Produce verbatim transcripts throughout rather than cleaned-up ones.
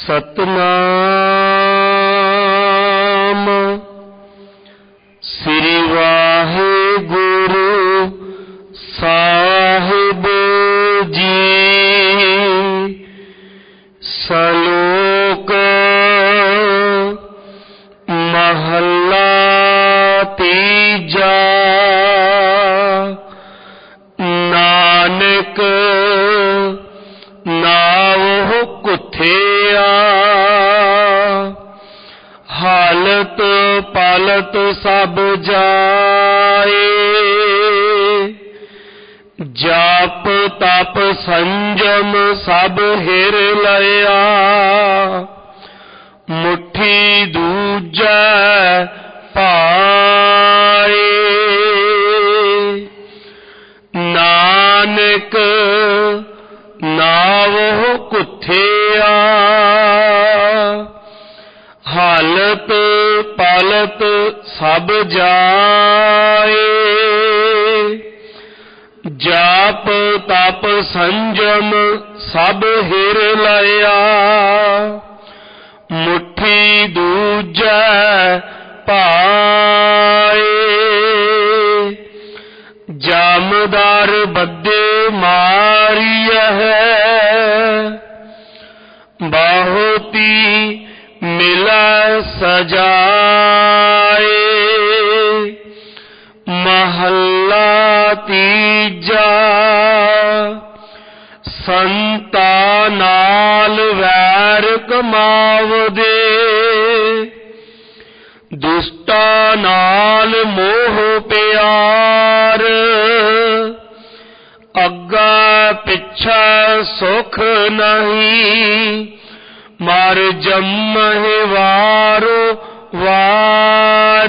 सतनाम श्री वाहिगुरु साहिब जी। सलोक महला तीजा। नानक नाव कुथिया हालत पालत सब जाए। जाप तप संजम सब हिर लया। मुट्ठी दूजा पाए। नानक नावो कुथिया हालत पालत सब जाए। जाप तप संजम सब हिर लया। मुट्ठी दूजा पाए। जामदार बद्दे मारिया है। बाहोती मिला सजाए। महला तीजा संता नाल वैर कमावदे। दुष्टा नाल मोह प्यार। अग्गा पिछा सुख नहीं। मार जम्महि वारो वार।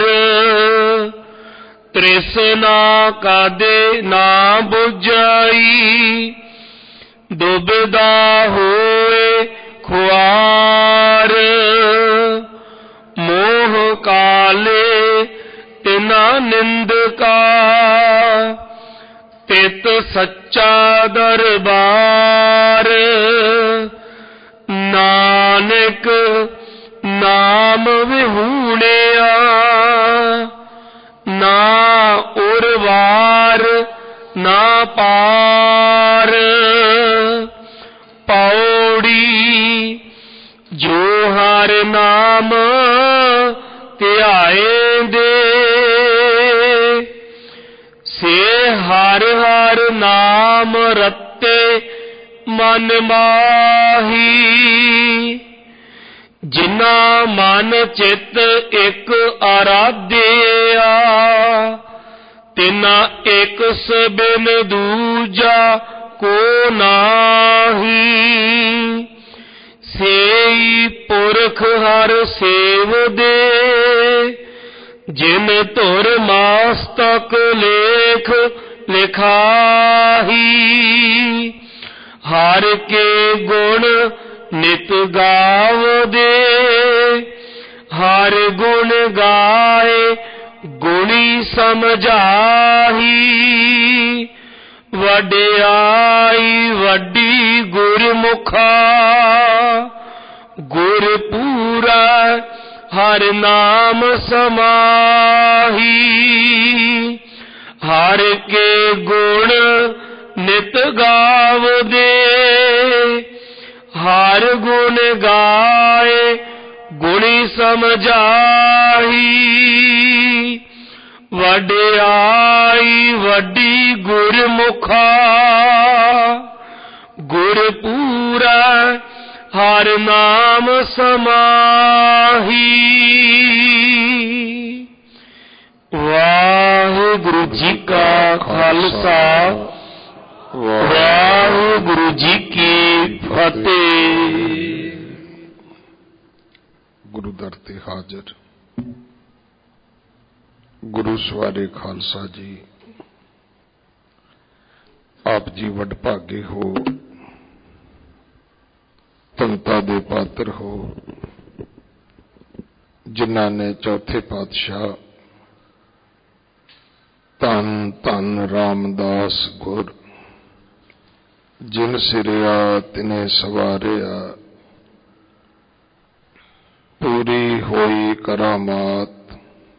तृष्णा कदे ना बुझाई। दुबदा होए खुआर। मोह काले तिना निंदका। तित सच्चा दरबार। नानक नाम विहूणिया ना उरवार ना पार। पौड़ी जो हर नाम ध्याएंदे। से हर हर नाम रते मन माही। जिना मन चित एक आराध्या। तिना एक बिन दूजा को नाही। सेई पुरख हर सेव दे। जिन तुर मास्तक लेख लिखाही। हर के गुण नित गाव दे। हर गुण गाए गुणी समझाही। वड्याई वड्डी गुरमुखा। गुर पूरा हर नाम समाही। हर के गुण नित गाव दे। हर गुण गाए गुणी समझाही। वड्याई वड्डी गुरमुखा। गुर पूरा हर नाम समाही। वाहिगुरु जी का खालसा वाहिगुरु जी की फतेह। गुरु दर ते हाजिर गुरु सवारे खालसा जी। आप जी वडभागे हो। तंता दे पात्र हो। जिन्हां ने चौथे पातशाह धन धन रामदास गुर जिन सिरिया तिने सवारिया ਹੋਈ ਕਰਾਮਾਤ,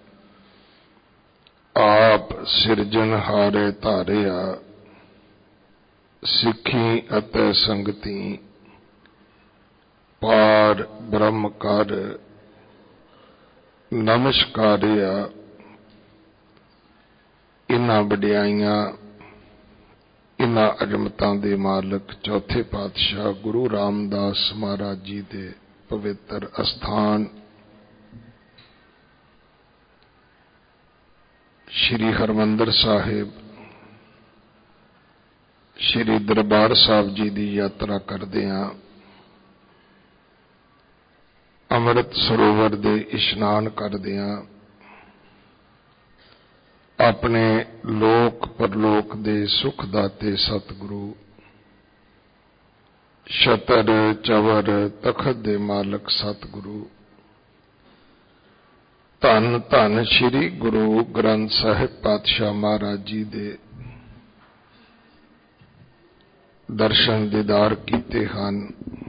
ਆਪ ਸਿਰਜਣਹਾਰੇ ਧਾਰਿਆ, ਸਿੱਖੀ ਅਤੇ ਸੰਗਤੀ, ਪਾਰ ਬ੍ਰਹਮ ਕਰ ਨਮਸਕਾਰਿਆ। ਇਨ੍ਹਾਂ ਵਡਿਆਈਆਂ, ਇਨ੍ਹਾਂ ਅਜ਼ਮਤਾਂ ਦੇ ਮਾਲਕ ਚੌਥੇ ਪਾਤਸ਼ਾਹ ਗੁਰੂ ਰਾਮਦਾਸ ਮਹਾਰਾਜ ਜੀ ਦੇ ਪਵਿੱਤਰ ਅਸਥਾਨ ਸ਼੍ਰੀ ਹਰਿਮੰਦਰ ਸਾਹਿਬ, ਸ਼੍ਰੀ ਦਰਬਾਰ ਸਾਹਿਬ ਜੀ ਦੀ ਯਾਤਰਾ ਕਰਦਿਆਂ ਅੰਮ੍ਰਿਤ ਸਰੋਵਰ ਦੇ ਇਸ਼ਨਾਨ ਕਰਦਿਆਂ ਆਪਣੇ ਲੋਕ ਪਰਲੋਕ ਦੇ ਸੁਖ ਦਾਤੇ ਸਤਿਗੁਰੂ ਛਤਰ ਚਵਰ ਤਖਤ ਦੇ ਮਾਲਕ ਸਤਿਗੁਰੂ ਧੰਨ ਧੰਨ ਸ੍ਰੀ ਗੁਰੂ ਗ੍ਰੰਥ ਸਾਹਿਬ ਪਾਤਸ਼ਾਹ ਮਹਾਰਾਜ ਜੀ ਦੇ ਦਰਸ਼ਨ ਦੀਦਾਰ ਕੀਤੇ ਹਨ।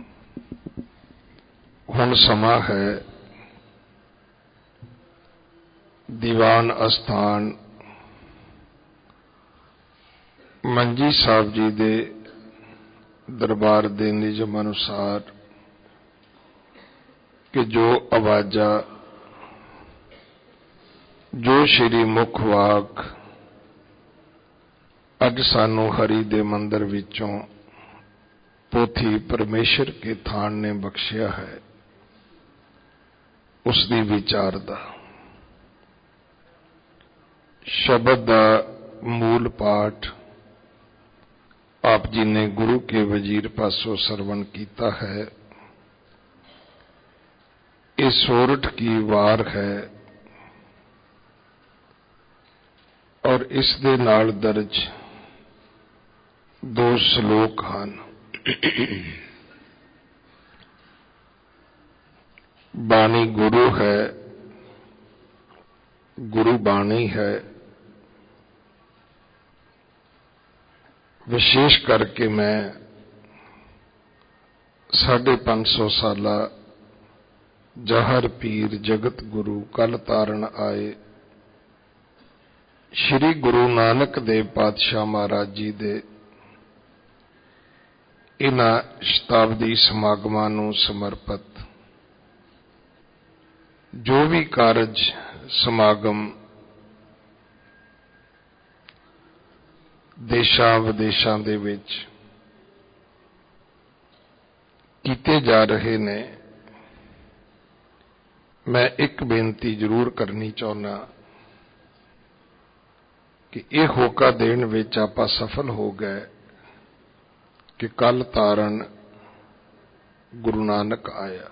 ਹੁਣ ਸਮਾਂ ਹੈ ਦੀਵਾਨ ਅਸਥਾਨ ਮੰਜੀ ਸਾਹਿਬ ਜੀ ਦੇ ਦਰਬਾਰ ਦੇ ਨਿਯਮ ਅਨੁਸਾਰ ਕਿ ਜੋ ਆਵਾਜ਼ਾਂ, ਜੋ ਸ਼੍ਰੀ ਮੁਖ ਵਾਕ ਅੱਜ ਸਾਨੂੰ ਹਰੀ ਦੇ ਮੰਦਰ ਵਿੱਚੋਂ ਪੋਥੀ ਪਰਮੇਸ਼ਰ ਕੇ ਥਾਨ ਨੇ ਬਖਸ਼ਿਆ ਹੈ, ਉਸ ਦੀ ਵਿਚਾਰ ਦਾ ਸ਼ਬਦ ਦਾ ਮੂਲ ਪਾਠ ਆਪ ਜੀ ਨੇ ਗੁਰੂ ਕੇ ਵਜ਼ੀਰ ਪਾਸੋਂ ਸਰਵਣ ਕੀਤਾ ਹੈ। ਇਹ ਸੋਰਠ ਕੀ ਵਾਰ ਹੈ ਔਰ ਇਸ ਦੇ ਨਾਲ ਦਰਜ ਦੋ ਸ਼ਲੋਕ ਹਨ। ਬਾਣੀ ਗੁਰੂ ਹੈ, ਗੁਰੂ ਬਾਣੀ ਹੈ। ਵਿਸ਼ੇਸ਼ ਕਰਕੇ ਮੈਂ ਸਾਢੇ ਪੰਜ ਸੌ ਸਾਲਾ ਜਹਰ ਪੀਰ ਜਗਤ ਗੁਰੂ ਕਲ ਤਾਰਨ ਆਏ ਸ਼੍ਰੀ ਗੁਰੂ ਨਾਨਕ ਦੇਵ ਪਾਤਸ਼ਾਹ ਮਹਾਰਾਜ ਜੀ ਦੇ ਇਨ੍ਹਾਂ ਸ਼ਤਾਬਦੀ ਸਮਾਗਮਾਂ ਨੂੰ ਸਮਰਪਿਤ ਜੋ ਵੀ ਕਾਰਜ ਸਮਾਗਮ ਦੇਸ਼ਾਂ ਵਿਦੇਸ਼ਾਂ ਦੇ ਵਿੱਚ ਕੀਤੇ ਜਾ ਰਹੇ ਨੇ, ਮੈਂ ਇੱਕ ਬੇਨਤੀ ਜ਼ਰੂਰ ਕਰਨੀ ਚਾਹੁੰਦਾ ਕਿ ਇਹ ਹੋਕਾ ਦੇਣ ਵਿੱਚ ਆਪਾਂ ਸਫਲ ਹੋ ਗਏ ਕਿ ਕੱਲ ਤਾਰਨ ਗੁਰੂ ਨਾਨਕ ਆਇਆ,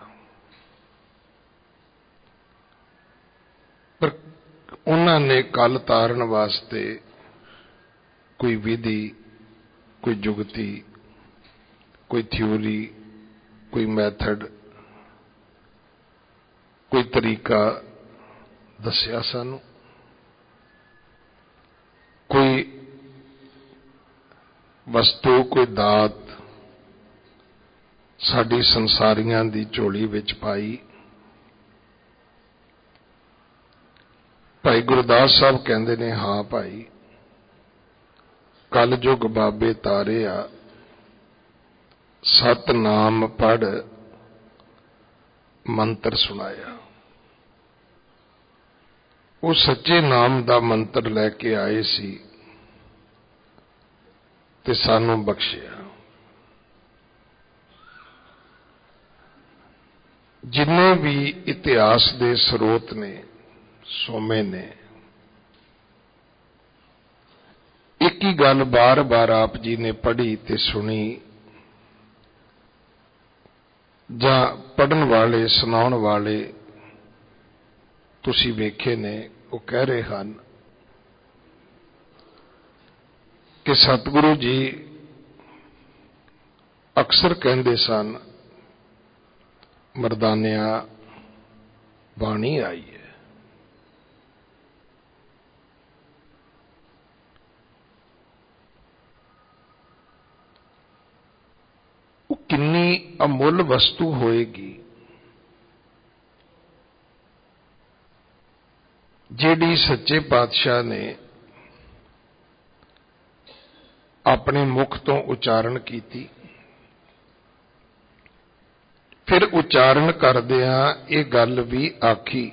ਪਰ ਉਹਨਾਂ ਨੇ ਕੱਲ ਤਾਰਨ ਵਾਸਤੇ ਕੋਈ ਵਿਧੀ, ਕੋਈ ਜੁਗਤੀ, ਕੋਈ ਥਿਊਰੀ, ਕੋਈ ਮੈਥਡ, ਕੋਈ ਤਰੀਕਾ ਦੱਸਿਆ ਸਾਨੂੰ, ਕੋਈ ਵਸਤੂ, ਕੋਈ ਦਾਤ ਸਾਡੀ ਸੰਸਾਰੀਆਂ ਦੀ ਝੋਲੀ ਵਿੱਚ ਪਾਈ। ਭਾਈ ਗੁਰਦਾਸ ਸਾਹਿਬ ਕਹਿੰਦੇ ਨੇ, ਹਾਂ ਭਾਈ, ਕਲ ਜੁਗ ਬਾਬੇ ਤਾਰੇ ਆ, ਸਤਨਾਮ ਪੜ੍ਹ ਮੰਤਰ ਸੁਣਾਇਆ। ਉਹ ਸੱਚੇ ਨਾਮ ਦਾ ਮੰਤਰ ਲੈ ਕੇ ਆਏ ਸੀ ਤੇ ਸਾਨੂੰ ਬਖਸ਼ਿਆ। ਜਿੰਨੇ ਵੀ ਇਤਿਹਾਸ ਦੇ ਸਰੋਤ ਨੇ, ਸੋਮੇ ਨੇ, ਇੱਕ ਹੀ ਗੱਲ ਬਾਰ-ਬਾਰ ਆਪ ਜੀ ਨੇ ਪੜ੍ਹੀ ਤੇ ਸੁਣੀ, ਜਾਂ ਪੜ੍ਹਨ ਵਾਲੇ, ਸੁਣਾਉਣ ਵਾਲੇ ਤੁਸੀਂ ਵੇਖੇ ਨੇ, ਉਹ ਕਹਿ ਰਹੇ ਹਨ ਕਿ ਸਤਿਗੁਰੂ ਜੀ ਅਕਸਰ ਕਹਿੰਦੇ ਸਨ, ਮਰਦਾਨਿਆਂ ਬਾਣੀ ਆਈ ਹੈ। ਉਹ ਕਿੰਨੀ ਅਮੁੱਲ ਵਸਤੂ ਹੋਏਗੀ ਜਿਹੜੀ ਸੱਚੇ ਪਾਤਸ਼ਾਹ ਨੇ ਆਪਣੇ ਮੁਖ ਤੋਂ ਉਚਾਰਨ ਕੀਤੀ, ਫਿਰ ਉਚਾਰਨ ਕਰਦਿਆਂ ਇਹ ਗੱਲ ਵੀ ਆਖੀ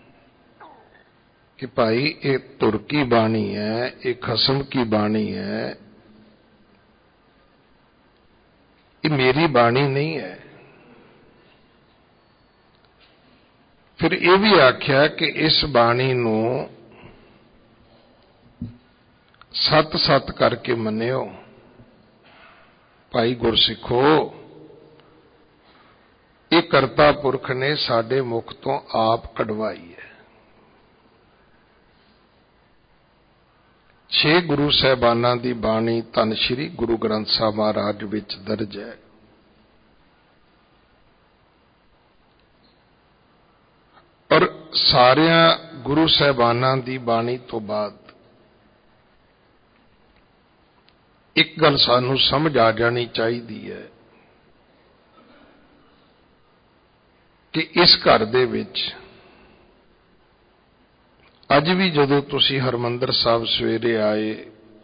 ਕਿ ਭਾਈ ਇਹ ਧੁਰ ਕੀ ਬਾਣੀ ਹੈ, ਇਹ ਖਸਮ ਕੀ ਬਾਣੀ ਹੈ, ਇਹ ਮੇਰੀ ਬਾਣੀ ਨਹੀਂ ਹੈ। ਫਿਰ ਇਹ ਵੀ ਆਖਿਆ ਕਿ ਇਸ ਬਾਣੀ ਨੂੰ ਸਤ ਸਤ ਕਰਕੇ ਮੰਨਿਓ। ਭਾਈ ਗੁਰਸਿੱਖੋ, ਇਹ ਕਰਤਾ ਪੁਰਖ ਨੇ ਸਾਡੇ ਮੁਖ ਤੋਂ ਆਪ ਕਢਵਾਈ ਹੈ। ਛੇ ਗੁਰੂ ਸਾਹਿਬਾਨਾਂ ਦੀ ਬਾਣੀ ਧੰਨ ਸ਼੍ਰੀ ਗੁਰੂ ਗ੍ਰੰਥ ਸਾਹਿਬ ਮਹਾਰਾਜ ਵਿੱਚ ਦਰਜ ਹੈ। ਔਰ ਸਾਰਿਆਂ ਗੁਰੂ ਸਾਹਿਬਾਨਾਂ ਦੀ ਬਾਣੀ ਤੋਂ ਬਾਅਦ ਇੱਕ ਗੱਲ ਸਾਨੂੰ ਸਮਝ ਆ ਜਾਣੀ ਚਾਹੀਦੀ ਹੈ ਕਿ ਇਸ ਘਰ ਦੇ ਵਿੱਚ ਅੱਜ ਵੀ ਜਦੋਂ ਤੁਸੀਂ ਹਰਿਮੰਦਰ ਸਾਹਿਬ ਸਵੇਰੇ ਆਏ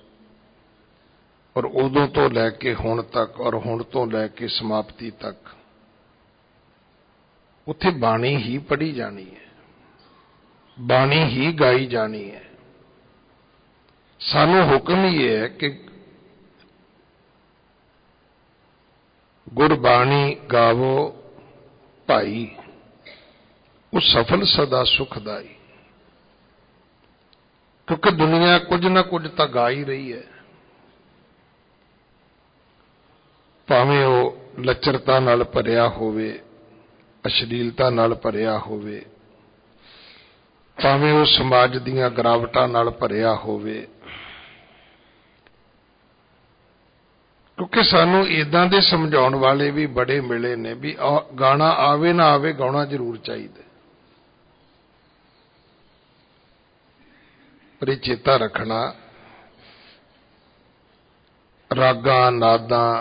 ਔਰ ਉਦੋਂ ਤੋਂ ਲੈ ਕੇ ਹੁਣ ਤੱਕ ਔਰ ਹੁਣ ਤੋਂ ਲੈ ਕੇ ਸਮਾਪਤੀ ਤੱਕ ਉੱਥੇ ਬਾਣੀ ਹੀ ਪੜ੍ਹੀ ਜਾਣੀ ਹੈ, ਬਾਣੀ ਹੀ ਗਾਈ ਜਾਣੀ ਹੈ। ਸਾਨੂੰ ਹੁਕਮ ਹੀ ਹੈ ਕਿ ਗੁਰਬਾਣੀ ਗਾਵੋ ਭਾਈ, ਉਹ ਸਫਲ ਸਦਾ ਸੁਖਦਾਈ। ਕਿਉਂਕਿ ਦੁਨੀਆ ਕੁਝ ਨਾ ਕੁਝ ਤਾਂ ਗਾ ਹੀ ਰਹੀ ਹੈ, ਭਾਵੇਂ ਉਹ ਲੱਚਰਤਾ ਨਾਲ ਭਰਿਆ ਹੋਵੇ, ਅਸ਼ਲੀਲਤਾ ਨਾਲ ਭਰਿਆ ਹੋਵੇ, ਭਾਵੇਂ ਉਹ ਸਮਾਜ ਦੀਆਂ ਗਿਰਾਵਟਾਂ ਨਾਲ ਭਰਿਆ ਹੋਵੇ। ਕਿਉਂਕਿ ਸਾਨੂੰ ਇਦਾਂ ਦੇ ਸਮਝਾਉਣ ਵਾਲੇ ਵੀ ਬੜੇ ਮਿਲੇ ਨੇ ਵੀ ਗਾਣਾ ਆਵੇ ਨਾ ਆਵੇ, ਗਾਉਣਾ ਜ਼ਰੂਰ ਚਾਹੀਦਾ। ਪਰ ਇਹ ਚੇਤਾ ਰੱਖਣਾ, ਰਾਗਾਂ ਨਾਦਾਂ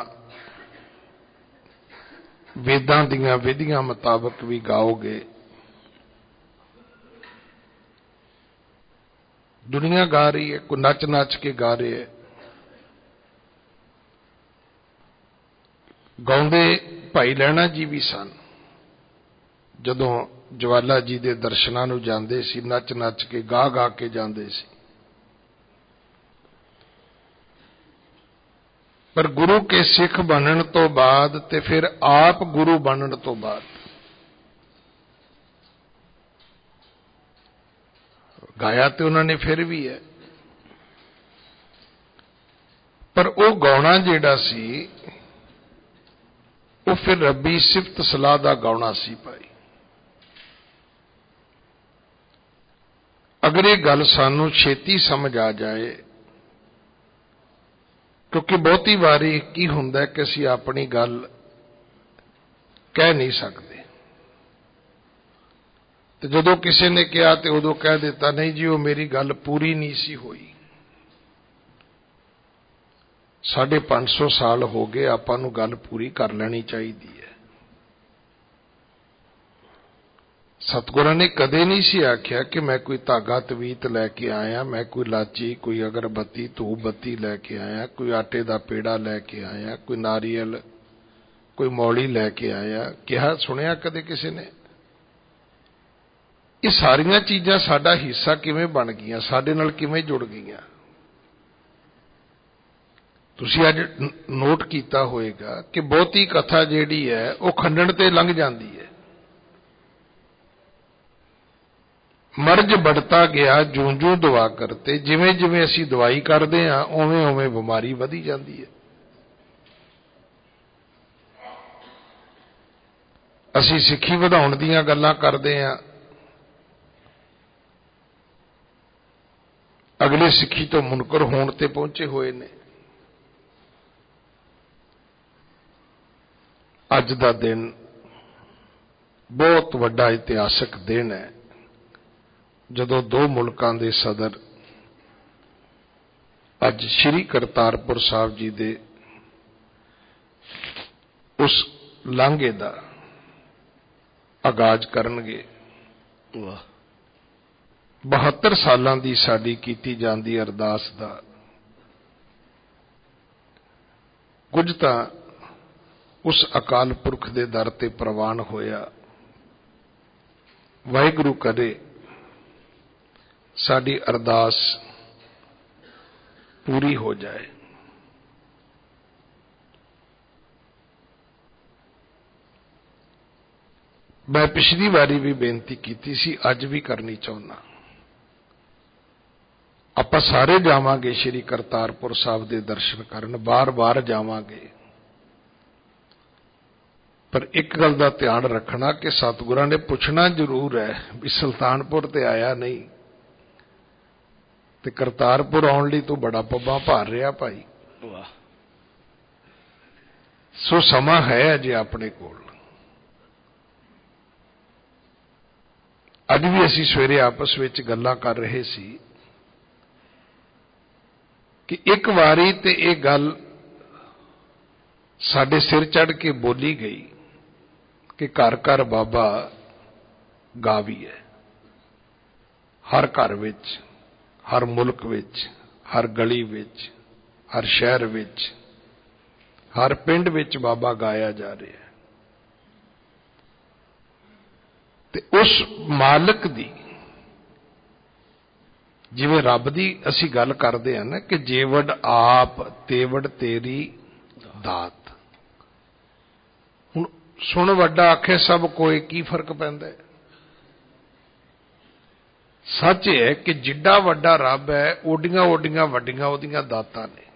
ਵੇਦਾਂ ਦੀਆਂ ਵਿਧੀਆਂ ਮੁਤਾਬਕ ਵੀ ਗਾਓਗੇ। ਦੁਨੀਆ ਗਾ ਰਹੀ ਹੈ, ਕੋਈ ਨੱਚ ਨੱਚ ਕੇ ਗਾ ਰਹੇ ਹੈ। ਗਾਉਂਦੇ ਭਾਈ ਲਹਿਣਾ ਜੀ ਵੀ ਸਨ। ਜਦੋਂ ਜਵਾਲਾ ਜੀ ਦੇ ਦਰਸ਼ਨਾਂ ਨੂੰ ਜਾਂਦੇ ਸੀ, ਨੱਚ ਨੱਚ ਕੇ ਗਾ ਗਾ ਕੇ ਜਾਂਦੇ ਸੀ। ਪਰ ਗੁਰੂ ਕੇ ਸਿੱਖ ਬਣਨ ਤੋਂ ਬਾਅਦ ਤੇ ਫਿਰ ਆਪ ਗੁਰੂ ਬਣਨ ਤੋਂ ਬਾਅਦ ਗਾਇਆ ਤੇ ਉਹਨਾਂ ਨੇ ਫਿਰ ਵੀ ਹੈ, ਪਰ ਉਹ ਗਾਉਣਾ ਜਿਹੜਾ ਸੀ ਉਹ ਫਿਰ ਰੱਬੀ ਸਿਫਤ ਸਲਾਹ ਦਾ ਗਾਉਣਾ ਸੀ। ਭਾਈ ਅਗਰ ਇਹ ਗੱਲ ਸਾਨੂੰ ਛੇਤੀ ਸਮਝ ਆ ਜਾਏ, ਕਿਉਂਕਿ ਬਹੁਤੀ ਵਾਰੀ ਕੀ ਹੁੰਦਾ ਕਿ ਅਸੀਂ ਆਪਣੀ ਗੱਲ ਕਹਿ ਨਹੀਂ ਸਕਦੇ, ਤੇ ਜਦੋਂ ਕਿਸੇ ਨੇ ਕਿਹਾ ਤੇ ਉਦੋਂ ਕਹਿ ਦਿੱਤਾ ਨਹੀਂ ਜੀ ਉਹ ਮੇਰੀ ਗੱਲ ਪੂਰੀ ਨਹੀਂ ਸੀ ਹੋਈ। ਸਾਢੇ ਪੰਜ ਸੌ ਸਾਲ ਹੋ ਗਏ, ਆਪਾਂ ਨੂੰ ਗੱਲ ਪੂਰੀ ਕਰ ਲੈਣੀ ਚਾਹੀਦੀ ਹੈ। ਸਤਿਗੁਰਾਂ ਨੇ ਕਦੇ ਨਹੀਂ ਸੀ ਆਖਿਆ ਕਿ ਮੈਂ ਕੋਈ ਧਾਗਾ ਤਵੀਤ ਲੈ ਕੇ ਆਇਆ, ਮੈਂ ਕੋਈ ਲਾਚੀ, ਕੋਈ ਅਗਰਬੱਤੀ, ਧੂਪ ਬੱਤੀ ਲੈ ਕੇ ਆਇਆ, ਕੋਈ ਆਟੇ ਦਾ ਪੇੜਾ ਲੈ ਕੇ ਆਇਆ, ਕੋਈ ਨਾਰੀਅਲ, ਕੋਈ ਮੌਲੀ ਲੈ ਕੇ ਆਇਆ। ਕਿਹਾ ਸੁਣਿਆ ਕਦੇ ਕਿਸੇ ਨੇ? ਇਹ ਸਾਰੀਆਂ ਚੀਜ਼ਾਂ ਸਾਡਾ ਹਿੱਸਾ ਕਿਵੇਂ ਬਣ ਗਈਆਂ, ਸਾਡੇ ਨਾਲ ਕਿਵੇਂ ਜੁੜ ਗਈਆਂ? ਤੁਸੀਂ ਅੱਜ ਨੋਟ ਕੀਤਾ ਹੋਵੇਗਾ ਕਿ ਬਹੁਤੀ ਕਥਾ ਜਿਹੜੀ ਹੈ ਉਹ ਖੰਡਣ ਤੇ ਲੰਘ ਜਾਂਦੀ ਹੈ। ਮਰਜ बढ़ता ਗਿਆ ਜੂੰ ਜੂੰ ਦਵਾ ਕਰਤੇ, ਜਿਵੇਂ ਜਿਵੇਂ ਅਸੀਂ ਦਵਾਈ ਕਰਦੇ ਹਾਂ ਉਵੇਂ ਉਵੇਂ ਬਿਮਾਰੀ ਵਧੀ ਜਾਂਦੀ ਹੈ। ਅਸੀਂ ਸਿੱਖੀ ਵਧਾਉਣ ਦੀਆਂ ਗੱਲਾਂ ਕਰਦੇ ਹਾਂ, ਅਗਲੇ ਸਿੱਖੀ ਤੋਂ ਮੁਨਕਰ ਹੋਣ ਤੇ ਪਹੁੰਚੇ ਹੋਏ ਨੇ। ਅੱਜ ਦਾ ਦਿਨ ਬਹੁਤ ਵੱਡਾ ਇਤਿਹਾਸਕ ਦਿਨ ਹੈ, ਜਦੋਂ ਦੋ ਮੁਲਕਾਂ ਦੇ ਸਦਰ ਅੱਜ ਸ਼੍ਰੀ ਕਰਤਾਰਪੁਰ ਸਾਹਿਬ ਜੀ ਦੇ ਉਸ ਲਾਂਘੇ ਦਾ ਆਗਾਜ਼ ਕਰਨਗੇ। ਵਾਹ! बहत्तर सालां दी साडी कीती जांदी अरदास दा कुछ तां उस अकाल पुरख दे दर ते प्रवान होया। वाहिगुरू करे साडी अरदास पूरी हो जाए। मैं पिछली बारी भी बेनती की सी, अज भी करनी चाहुंदा। आपां सारे जावांगे श्री करतारपुर साहब दे दर्शन करन, बार बार जावांगे, पर एक गल दा ध्यान रखना कि सतगुरां ने पुछना जरूर है भी सुल्तानपुर ते आया नहीं ते करतारपुर आउण लई तू बड़ा पब्बा भार रिहा भाई। सो समा है अजे अपने कोल। अज भी असीं सवेरे आपस विच गल्लां कर रहे सी कि एक वारी ते एक गल साडे सिर चढ़ के बोली गई कि घर घर बाबा गावी है। हर घर विच, हर मुल्क विच, हर गली विच, हर शहर विच, हर पिंड विच बाबा गाया जा रहा है। ते उस मालिक दी जिवें रब दी असीं गल करदे हां ना कि जेवड़ आप तेवड़ तेरी दात। हुण सुण वड्डा आखे सब कोई, की फर्क पैंदा है? सच है कि जिड्डा वड्डा रब है ओडियां ओडियां वड्डियां ओदियां दातां ने।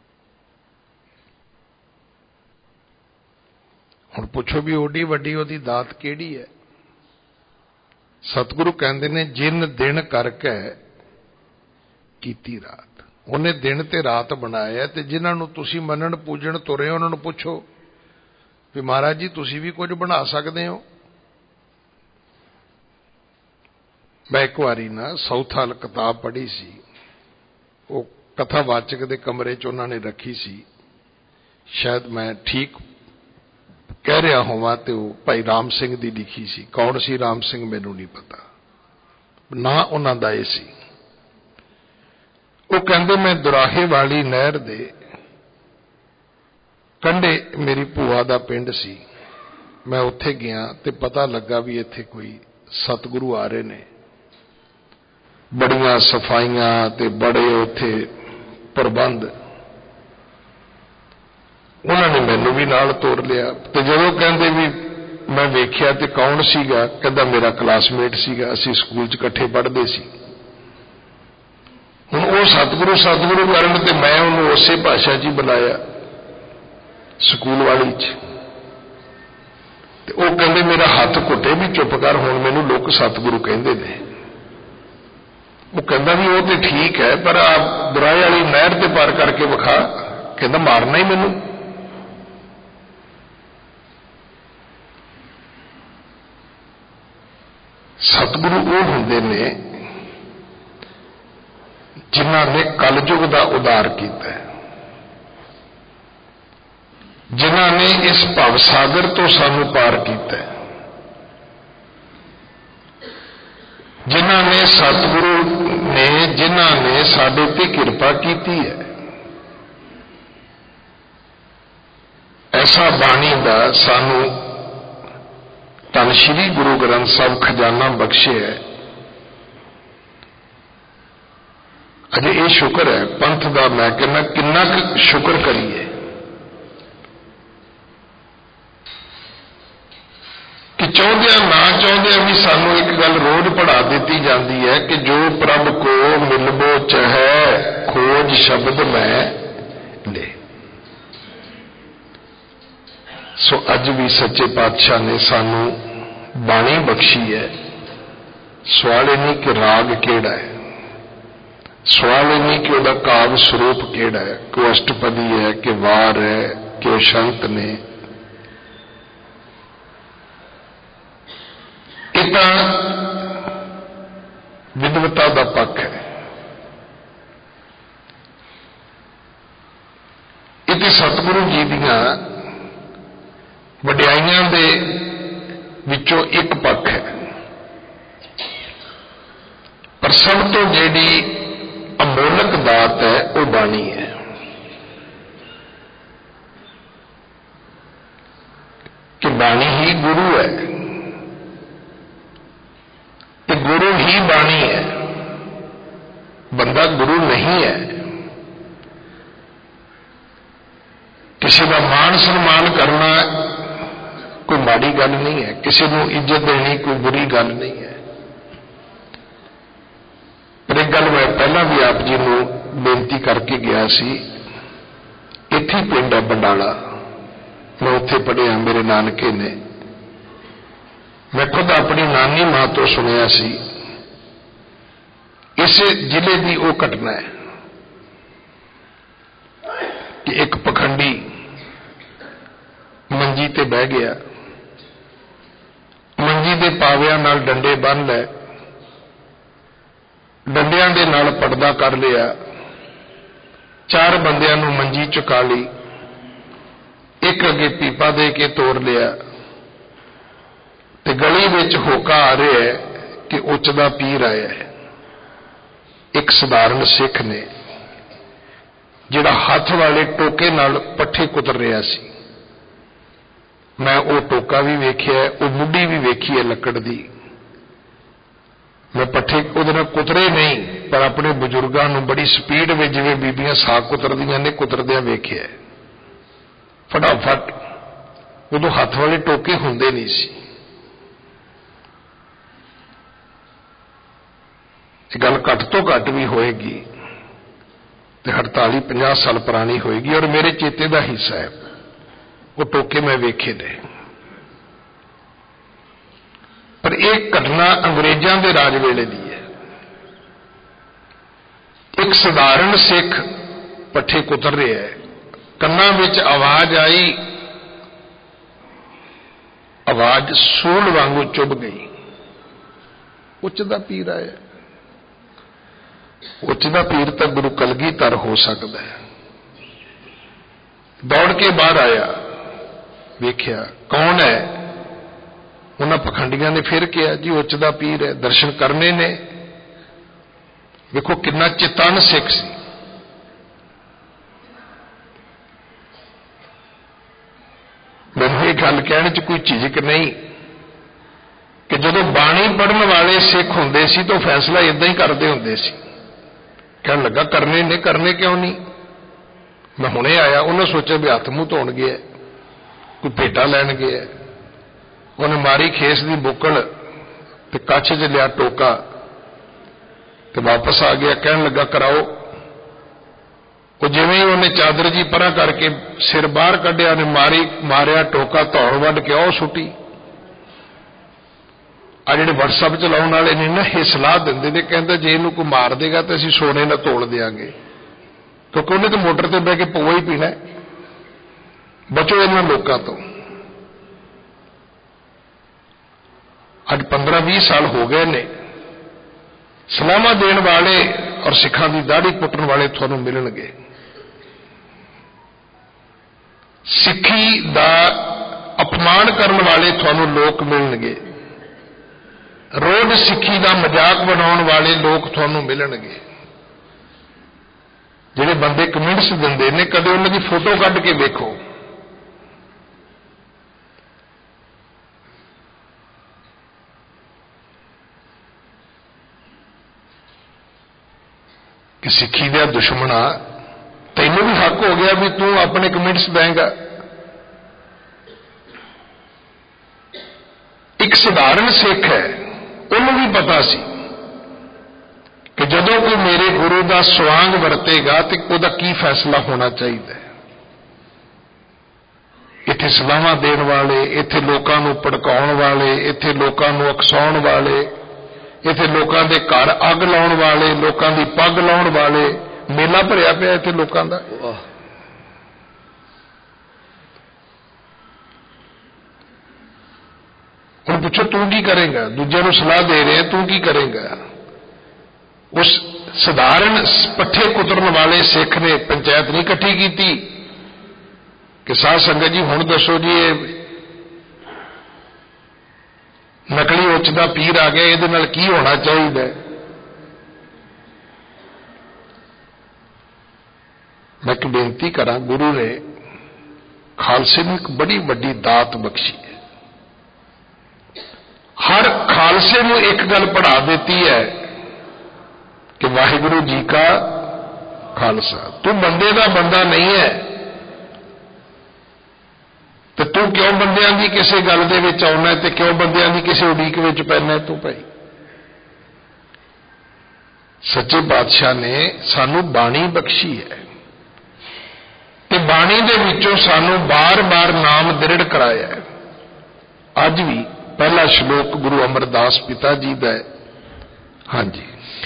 हुण पुछो भी ओडी वड्डी ओदी दात किहड़ी है? सतगुरु कहंदे ने जिन दिन करके कीती रात। उन्हें दिन ते रात बनाया ते जिन्हां नूं तुसीं मनण पूजण तुरे उन्हां नूं पुछो भी महाराज जी तुसीं भी कुछ बना सकदे हो। मैं एक वारी ना साउथाल किताब पढ़ी सी, वो कथावाचक दे कमरे च उन्हां ने रखी सी। शायद मैं ठीक कह रहा होवां ते वो भाई राम सिंह दी लिखी सी। कौन सी राम सिंह मैनूं नहीं पता, ना उन्हां दा इह सी। वो कहंदे मैं दुराहे वाली नहर दे कंढे मेरी भूआ दा पिंड सी। मैं उत्थे गया ते पता लगा भी इत्थे कोई सतगुरु आ रहे ने। बड़ियां सफाइयां ते बड़े उत्थे प्रबंध। उन्होंने मैनू भी नाल तोड़ लिया ते जदों कहंदे भी मैं वेख्या ते कौन सीगा, कहंदा मेरा क्लासमेट सीगा, असीं स्कूल च इकट्ठे पढ़दे सी। हुण वो सतगुरु सतगुरु करन ते मैं उन्होंने उसे भाषा च ही बुलाया स्कूल वाली च। ते वो कहंदे मेरा हाथ घुटे भी चुप कर, हुण मैनूं लोग सतगुरु कहंदे ने। वो कहंदा भी वो तो ठीक है पर आप दुराहे वाली नहर ते पार करके विखा। कहंदा मारना ही मैनूं। सतगुरु वो हुंदे ने जिन्हां ने कलयुग दा उद्धार कीता है, जिन्हां ने इस भवसागर तो सानू पार किया, जिन्हां ने सतगुरु ने जिन्हां ने साडे ते कृपा की है। ऐसा बाणी दा सानू धन श्री गुरु ग्रंथ साहब खजाना बख्शे है। अजे ये शुक्र है पंथ का, मैं कहना किन्ना क शुक्र करिए कि चाहदे ना चाहदे भी सानू एक गल रोज पढ़ा दी जाती है कि जो प्रभ को मिलबो चहे खोज शब्द में ले। सो अज भी सच्चे पातशाह ने सानू बाणी बख्शी है। सवाल नहीं कि राग केड़ा है, सवाल नहीं कि वह काव्य स्वरूप केड़ा है, कि वह अष्टपदी है कि वार है कि वह शंत ने। इतना विद्वता का पक्ष है। इतने सतगुरु जी दियां वड्याइयां दे विचों एक पक्ष है। पर सब तो जिहड़ी अमोलक दात है वो बाणी है। कि बाणी ही गुरु है, तो गुरु ही बाणी है, बंदा गुरु नहीं है। किसी का मान सम्मान करना कोई माड़ी गल नहीं है, किसी को इज्जत देनी कोई बुरी गल नहीं है। पर एक गल मैं पहला भी आप जी को बेनती करके गया सी, इत्थे पिंड है बंडाला, मैं उत्थे पढ़िया, मेरे नानके ने, मैं खुद अपनी नानी मां तो सुनिया सी। इस जिले की वो घटना है कि एक पखंडी मंजी ते बह गया, मंजी के पावियां नाल डंडे बन लै, डंडियां दे नाल पड़दा कर लिया, चार बंदियां नूं मंजी चुका ली, एक अगे पीपा दे के तोड़ लिया, ते गली विच होका आ रहा है कि उच दा पीर आया है। एक साधारण सिख ने जिहड़ा हाथ वाले टोके नाल पट्ठे कुतर रहा सी, मैं वो टोका भी वेखिया, वो मुड्डी भी वेखी है लकड़ दी। मैं पट्ठे उहदे नाल कुतरे नहीं, पर अपने बजुर्गों नूं बड़ी स्पीड में जिवें बीबियां साग कुतरदियां ने कुतरदियां वेखिया। फटाफट, उदों हाथ वाले टोके हुंदे नहीं सी। गल घट तो घट भी होएगी तो अड़ताली पचास साल पुरानी होएगी, और मेरे चेते का हिस्सा है। वो टोके मैं वेखे ने, पर एक घटना अंग्रेजों के राज वेले दी है। एक साधारण सिख पट्ठे कुतर रहा है, कन्नां विच आवाज आई, आवाज सूल वांगू चुभ गई, उच दा पीर आया। उच दा पीर तो गुरु कलगीधर हो सकता है। दौड़ के बाहर आया, वेख्या कौन है, उन्होंने पखंडियों ने फिर कहा जी उच दा पीर है, दर्शन करने ने। देखो कितना चितान सिख सी। मैनूं ये गल कहने च कोई झिझक नहीं कि जदों बाणी पढ़न वाले सिख हुंदे सी तो फैसला इदां ही करते हुंदे सी। कहने लगा करने ने, करने क्यों नहीं, मैं हुणे आया। उन्हें सोचा भी हथ मूँह धोण गया, कोई भेटा लैन गया। उन्हें मारी खेस की बुकल ते कच्छ च लिया टोका ते वापस आ गया। कहने लगा कराओ। वो जिवें ही उन्हें चादर जी परा करके सिर बाहर कढ़िया, ने मारी मारिया टोका, धौड़ वढ़ के औ सुटी। आ जिहड़े व्हाट्सएप चलाउण वाले ने ना, ये सलाह दिंदे ने, कहंदे जे इहनूं कोई मार देगा तो असीं सोने नाल तोड़ देंगे, क्योंकि उन्हें तो मोटर ते बह के पौआ ही पीना। बचो इन्हां लोकां तो। अज पंद्रह भी साल हो गए ने, सलाहां देण वाले और सिखां की दाढ़ी पुट्टण वाले तुहानूं मिलणगे। सिक्खी दा अपमान करन वाले तुहानूं लोक मिलणगे। रोज सिक्खी का मजाक बनाने वाले लोग तुहानूं मिलणगे। जिहड़े बंदे कमेंट्स दिंदे ने, कदे उन्हां दी फोटो कढ के देखो। कि सिक्खी दा दुश्मना, तैनूं भी हक हो गया भी तू अपने कमेंट्स देंगा। एक साधारण सिख है, उन्होंने भी पता सी कि जदों कोई मेरे गुरु का स्वांग वरतेगा तो उसका की फैसला होना चाहिए। इत्थे सलाहां देण वाले, इत्थे लोकां नूं भड़काउण वाले, इत्थे लोकां नूं उकसाउण वाले, इत्थे लोकां दे घर अग लाउण वाले, लोकां दी पग लाउण वाले, मेला भरिया पिया इत्थे लोकां दा। हुण पुछो तू की करेगा, दूजे नूं सलाह दे रहे तू की करेगा। उस साधारण पट्ठे कुतरन वाले सिख ने पंचायत नहीं इकट्ठी की कि साध संगत जी हुण दसो जी ये नकली उच दा पीर आ गया, इहदे नाल की होना चाहिए। बेनती करा, गुरु ने खालसे नूं एक बड़ी वड्डी दात बख्शी है। हर खालसे नूं एक गल पढ़ा देती है कि वाहिगुरु जी का खालसा। तू बंदे दा बंदा नहीं है तो तू क्यों बंदियां दी किसी गल दे विच आउणा है ते क्यों बंदियां दी किसी उड़ीक विच पैना तू भाई। सच्चे पातशाह ने सानू बाणी बख्शी है ते बाणी दे विचों सानू बार बार नाम दृढ़ कराया है। अज भी पहला श्लोक गुरु अमरदास पिता जी का है। हाँ जी,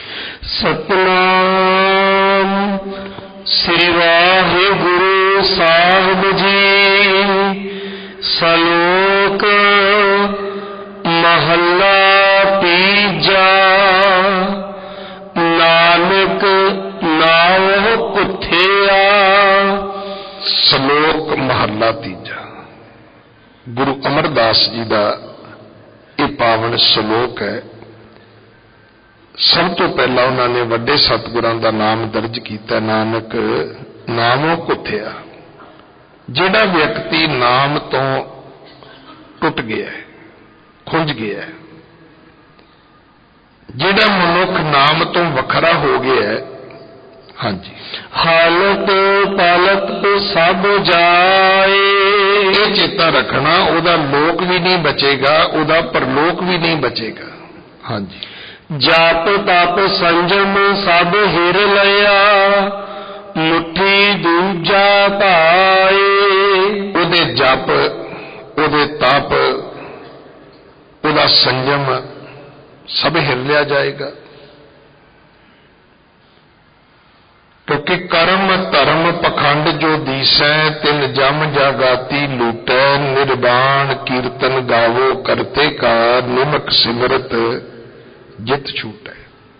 सतनाम श्री वाहिगुरु साहिब जी। सलोक महला तीजा। नानक नाव कुथिया। सलोक महला तीजा गुरु अमरदास जी का यह पावन सलोक है। सब तो पहला उन्होंने वड्डे सतगुरां का नाम दर्ज किया, नानक नामों कुथिया। जिहड़ा व्यक्ति नाम तो टुट गया है, खुंज गया है, जिहड़ा मनुख नाम तो वखरा हो गया है। हाँ जी, हालत पालत सब जाए। ये चेता रखना, उदा लोक भी नहीं बचेगा, उदा परलोक भी नहीं बचेगा। हाँ जी, जाप तप संजम सब हिर लिया। मुट्ठी दूजा पाए। उदे जप, उदे तप, उदा संजम सब हिर लिया जाएगा। क्योंकि कर्म धर्म पखंड जो दीसै, तिन जम जागाती लूटै। निर्वाण कीर्तन गावो करते कार, निमक सिमरत जित छूटै।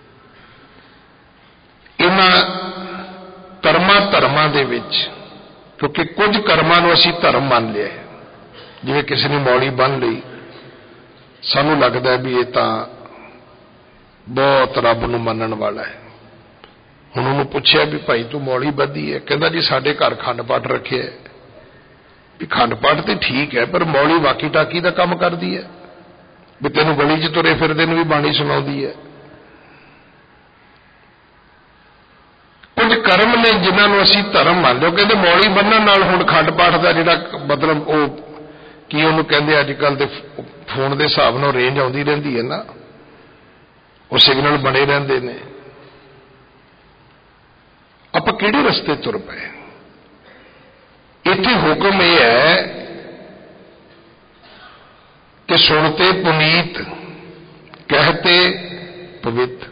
इन्हां कर्मां धर्मां दे विच, क्योंकि कुछ कर्मां नूं असीं धर्म मान लिया है। जिवें किसी ने मौली बन लई, सानूं लगदा है भी ये तां बहुत रब नूं मनण वाला है। हुण उहनूं पुछिआ भी भाई तू मौली बधी है, कहंदा जी साडे घर खंड पाठ रखिआ है। भी खंड पाठ तो ठीक है, पर मौली वाकी टाकी का काम करदी है भी तेनों गली च तुरे फिरदे नूं भी बाणी सुणाउंदी है। कुछ कर्म ने जिन्होंने असीं धर्म मान लो, कहते मौली बन्नण नाल हुण खंड पाठ का जिहड़ा मतलब वो की उहनूं कहंदे अजकल दे फोन के हिसाब नाल रेंज आउंदी रहिंदी है ना, वो सिग्नल बने रहिंदे ने। आपां किहड़े रस्ते तुर पए। इत्थे हुक्म यह है कि सुनते पुनीत कहते पवित्र।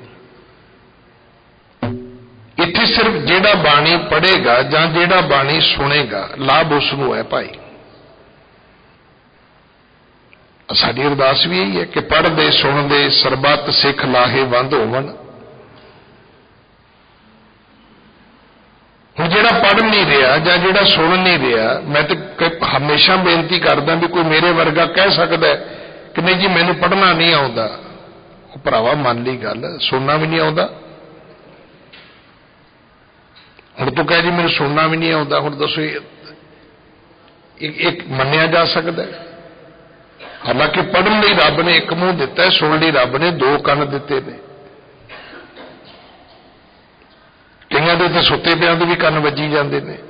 इत्थे सिर्फ जेड़ा बाणी पढ़ेगा जां जेड़ा बाणी सुनेगा लाभ उसनूं है भाई। साडी अरदास भी यही है कि पढ़दे सुनदे सरबत सिख लाहे वंद होवन। हुण जेड़ा पढ़ नहीं रहा जां जेड़ा सुन नहीं रहा, मैं तो हमेशा बेनती करदा भी कोई मेरे वर्गा कह सकता है कि नहीं जी मैनूं पढ़ना नहीं आउंदा। वो भरावा मान ली गल, सुनना भी नहीं आउंदा। हुण तूं कह जी मैनूं सुनना भी नहीं आउंदा, हुण दसो एक मन्निया जा सकता है? हालांकि पढ़न लई रब ने एक मूँह दिता है, सुन लई रब ने दो कन दिते ने। कईयां दे ते सुत्ते पिआं दे भी कन वजी जांदे ने।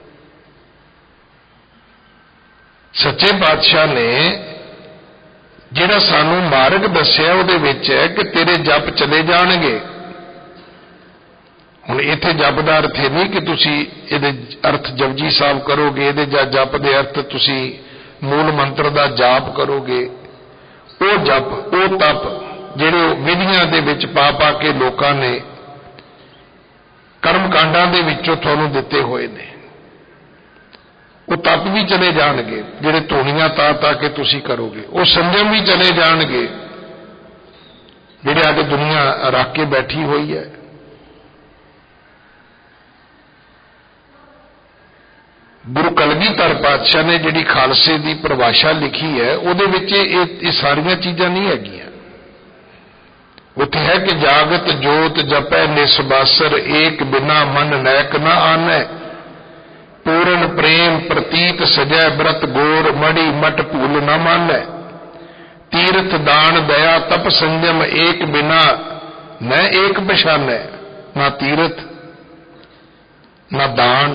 सच्चे पातशाह ने जिहड़ा सानू मार्ग दस्सिआ उहदे विच है कि तेरे जप चले जाणगे। हुण इत्थे जप दा अर्थ है नहीं कि तुसीं इहदे अर्थ जपजी साहब करोगे, इहदे जां जप दे अर्थ तुसीं मूल मंत्र दा जाप करोगे। वो जप वो तप जिहड़े विधियां दे विच पा पा के लोकां ने कर्म कांडां दे विचों तुहानूं दिते होए ने, वो तप भी चले जाणगे जिहड़े धूणियां ता ता के तुसीं करोगे। वो संजम भी चले जाणगे जिहड़े अज दुनिया रख के बैठी हुई है। गुरु कलगीधर पातशाह ने जिहड़ी खालसे की परिभाषा लिखी है उहदे विच ये सारियां चीज़ां नहीं हैगियां। उत्थे है कि जागत जोत जपै निसबासर, एक बिना मन नैक न आनै। पूर्ण प्रेम प्रतीत सजै व्रत गोर मणि मट भूल न मानै तीर्थ दान दया तप संयम एक बिना न एक पछानै ना तीर्थ ना दान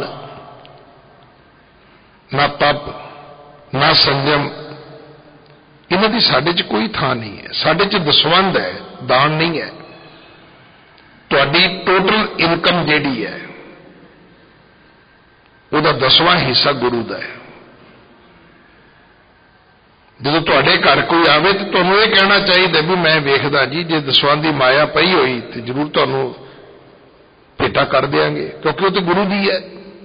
ना तप ना संयम इन्हां दी साडे च कोई थां नहीं है। साडे च दसवंध है, दान नहीं है। तुहाडी टोटल इनकम जिहड़ी है ਉਹਦਾ दसवां हिस्सा गुरु का है। ਜਦੋਂ ਤੁਹਾਡੇ ਘਰ ਕੋਈ ਆਵੇ ਤਾਂ ਤੁਹਾਨੂੰ ਇਹ ਕਹਿਣਾ ਚਾਹੀਦਾ ਵੀ ਮੈਂ ਵੇਖਦਾ ਜੀ ਜੇ ਦਸਵਾਂ ਦੀ ਮਾਇਆ ਪਈ ਹੋਈ ਤੇ ਜ਼ਰੂਰ ਤੁਹਾਨੂੰ ਭੇਟਾ ਕਰ ਦਿਆਂਗੇ, ਕਿਉਂਕਿ ਉਹ ਤਾਂ ਗੁਰੂ ਦੀ ਹੈ।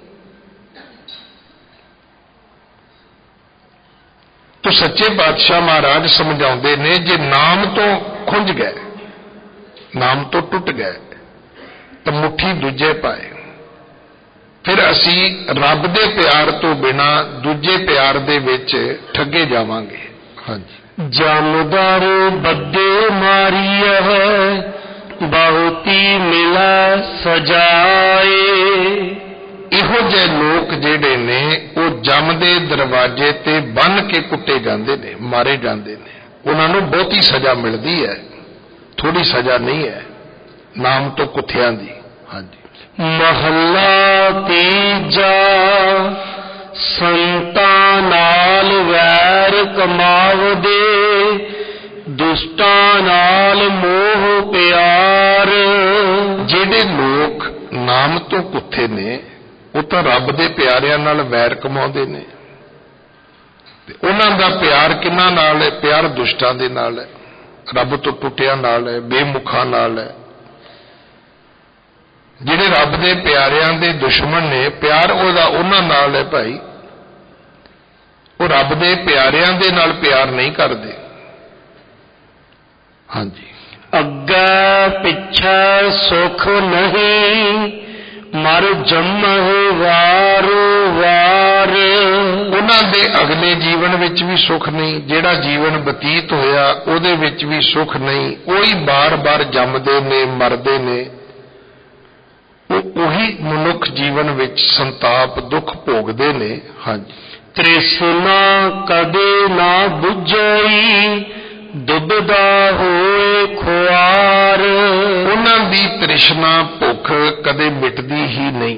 तो सच्चे पातशाह महाराज समझाते ने जे नाम तो खुंज गए, नाम तो टुट गए तो मुट्ठी दूजे पाए, फिर असी रब दे प्यार तो बिना दूजे प्यार दे विच ठगे जावांगे। हाँ जी। जमदर बदे मारिया बहुती मिला सजाए। इहो जे लोग जिहड़े ने वो जम दे दरवाजे ते बन के कुटे जाते ने, मारे जाते ने, उन्होंने बहुती सजा मिलती है, थोड़ी सजा नहीं है नाम तो कुत्थियां दी। हाँ जी। महला तीजा संतां नाल वैर कमावदे दुष्टां नाल मोह प्यार। जिहड़े लोग नाम तो कुत्थे ने वो तो रब दे प्यारियां नाल वैर कमाउंदे ने, उन्हां दा प्यार किन्हां नाल है? प्यार दुष्टां दे नाल है, रब तो टुटिया नाल है, बेमुखां नाल है। जिहड़े रब दे प्यारियां दे दुश्मन ने प्यार उहदा उन्हां नाल है भाई, वो रब दे प्यारियां दे नाल प्यार नहीं करदे। हाँ जी। अग्गे पिछे सुख नहीं मर जम्मह वारो वार। उन्हां दे अगले जीवन विच भी सुख नहीं, जिहड़ा जीवन बतीत होया उहदे विच भी सुख नहीं, ओही बार बार जमदे ने मरदे ने, उही मनुख जीवन विच संताप दुख भोगदे ने। हाँ जी। तृष्णा कदे ना बुझई दुबदा होए खुआर। उन्हां दी तृष्णा भुख कदे मिटदी ही नहीं,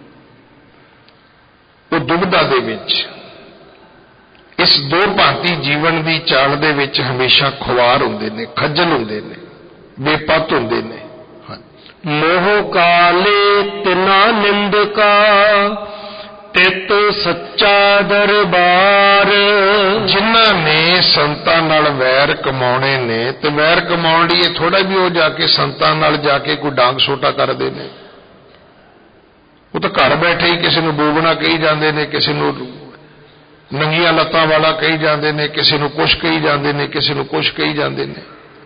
वो दुबदा दे विच इस दो भांति जीवन की चाल दे विच हमेशा खुआर हुंदे ने, खज्जल हुंदे ने, बेपत हुंदे ने। मोह काले तिना निंदका तित सच्चा दरबार। जिन्हां ने संतां नाल वैर कमाउणे ने ते वैर कमाउण लई थोड़ा भी वो जाके संतां नाल जाके कोई डांग सोटा करदे ने, वो तो घर बैठे ही किसी नूं डूबना कही जांदे ने, किसी नूं नंगियां लत्तां वाला कही जांदे ने, किसी नूं कुछ कही जांदे ने, किसी नूं कुछ कही जांदे ने।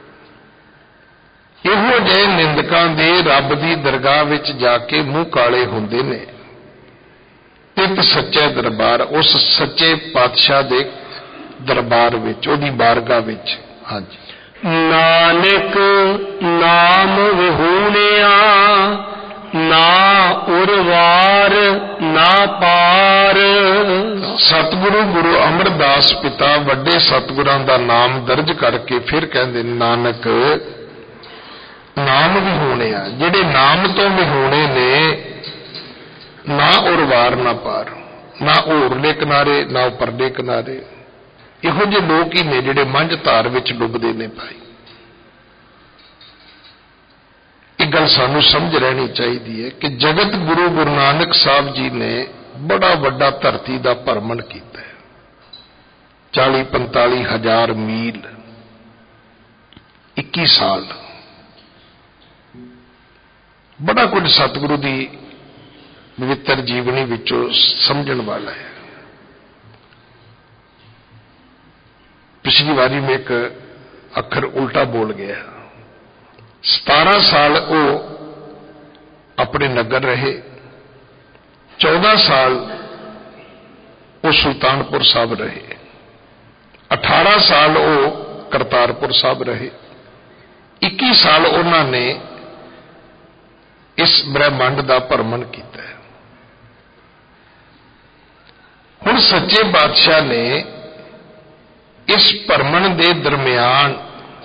इहो जिहे निंदकां दे रब दी दरगाह विच जाके मूँह काले हुंदे ने। तित सच्चे दरबार, उस सच्चे पातशाह दे दरबार विच, ओदी बारगाह विच। हाँ जी। नानक नाम विहूणिया ना उरवार ना पार। सतगुरु गुरु अमरदास पिता वड्डे सतगुरां दा नाम दर्ज करके फिर कहंदे नानक नाम विहूणे आ, जिहड़े नाम तो विहूणे ने ना उरवार ना पार, ना होरले किनारे ना उपरले किनारे। इहो जे लोग ही ने जिहड़े मंझ धार विच डुबदे ने भाई। एक गल सानू समझ रहनी चाहिए है कि जगत गुरु गुरु नानक साहब जी ने बड़ा वड्डा धरती का भरमण किया है, चाली पंताली हजार मील इक्की साल, बड़ा कुछ सतगुरु की पवित्र जीवनी विचों समझण वाला है। पिछली बारी में एक अखर उल्टा बोल गया। सतारह साल वो अपने नगर रहे, चौदह साल वो सुल्तानपुर साहब रहे, अठारह साल वो करतारपुर साहब रहे, इक्की साल उन्होंने इस ब्रह्मांड का भरमण किया। हुण सच्चे बादशाह ने इस भरमण दे दरम्यान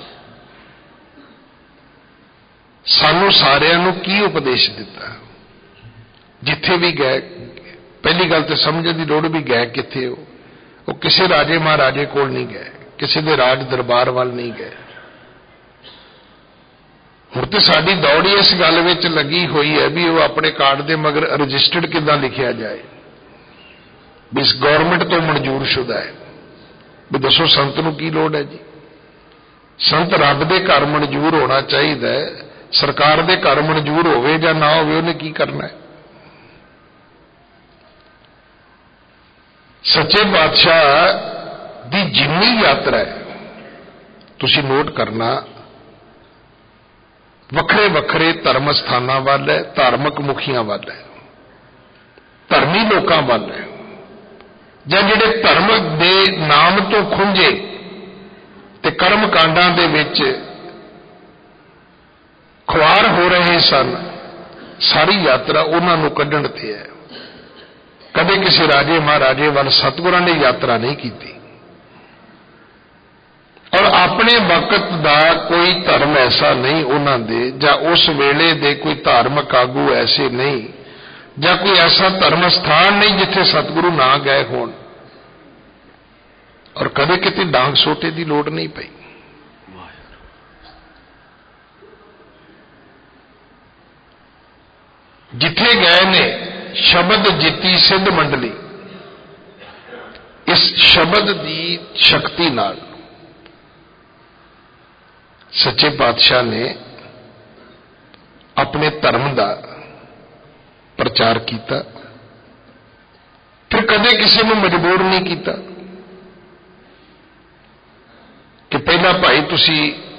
सानू सारिਆਂ ਨੂੰ की उपदेश दिता? जिथे भी गए, पहली गल तो समझने की लोड़ भी गए किथे हो, वो किसी राजे महाराजे कोल नहीं गए, किसी दे राज दरबार वाल नहीं गए। हुण तो साडी दौड़ ही इस गल विच लगी हुई है भी वो अपने कार्ड के मगर रजिस्टर्ड किदां लिखिया जाए, भी इस गौरमेंट तो मंजूर शुदा है। भी दसो संत नूं की लोड़ है जी? संत रब दे घर मंजूर होना चाहिए, सरकार दे घर मंजूर होवे जां ना होवे उहने की करना है? सच्चे बादशाह दी जिन्नी यात्रा है तुसीं नोट करना, वखरे वखरे धर्म स्थानां वाल है, धार्मिक मुखियां वाल है, धर्मी लोकां वाल है, जां जिहड़े धर्म दे नाम तो खुंझे ते कर्म कांडां दे विच खुआर हो रहे सन। सारी यात्रा उन्हां नूं कढण ते है। कदे किसी राजे महाराजे वाल सतगुरां ने यात्रा नहीं की, और अपने वक्त का कोई धर्म ऐसा नहीं उन्हां दे, जां उस वेले दे कोई धार्मिक आगू ऐसे नहीं, जां कोई ऐसा धर्म स्थान नहीं जिथे सतगुरु ना गए होण, और कदे किते डांग सोटे की लोड़ नहीं पई। जिथे गए ने शब्द जीती सिद्ध मंडली, इस शब्द की शक्ति नाल सच्चे पातशाह ने अपने धर्म का प्रचार किया, फिर कदे किसी को मजबूर नहीं किया कि पहला भाई तुसी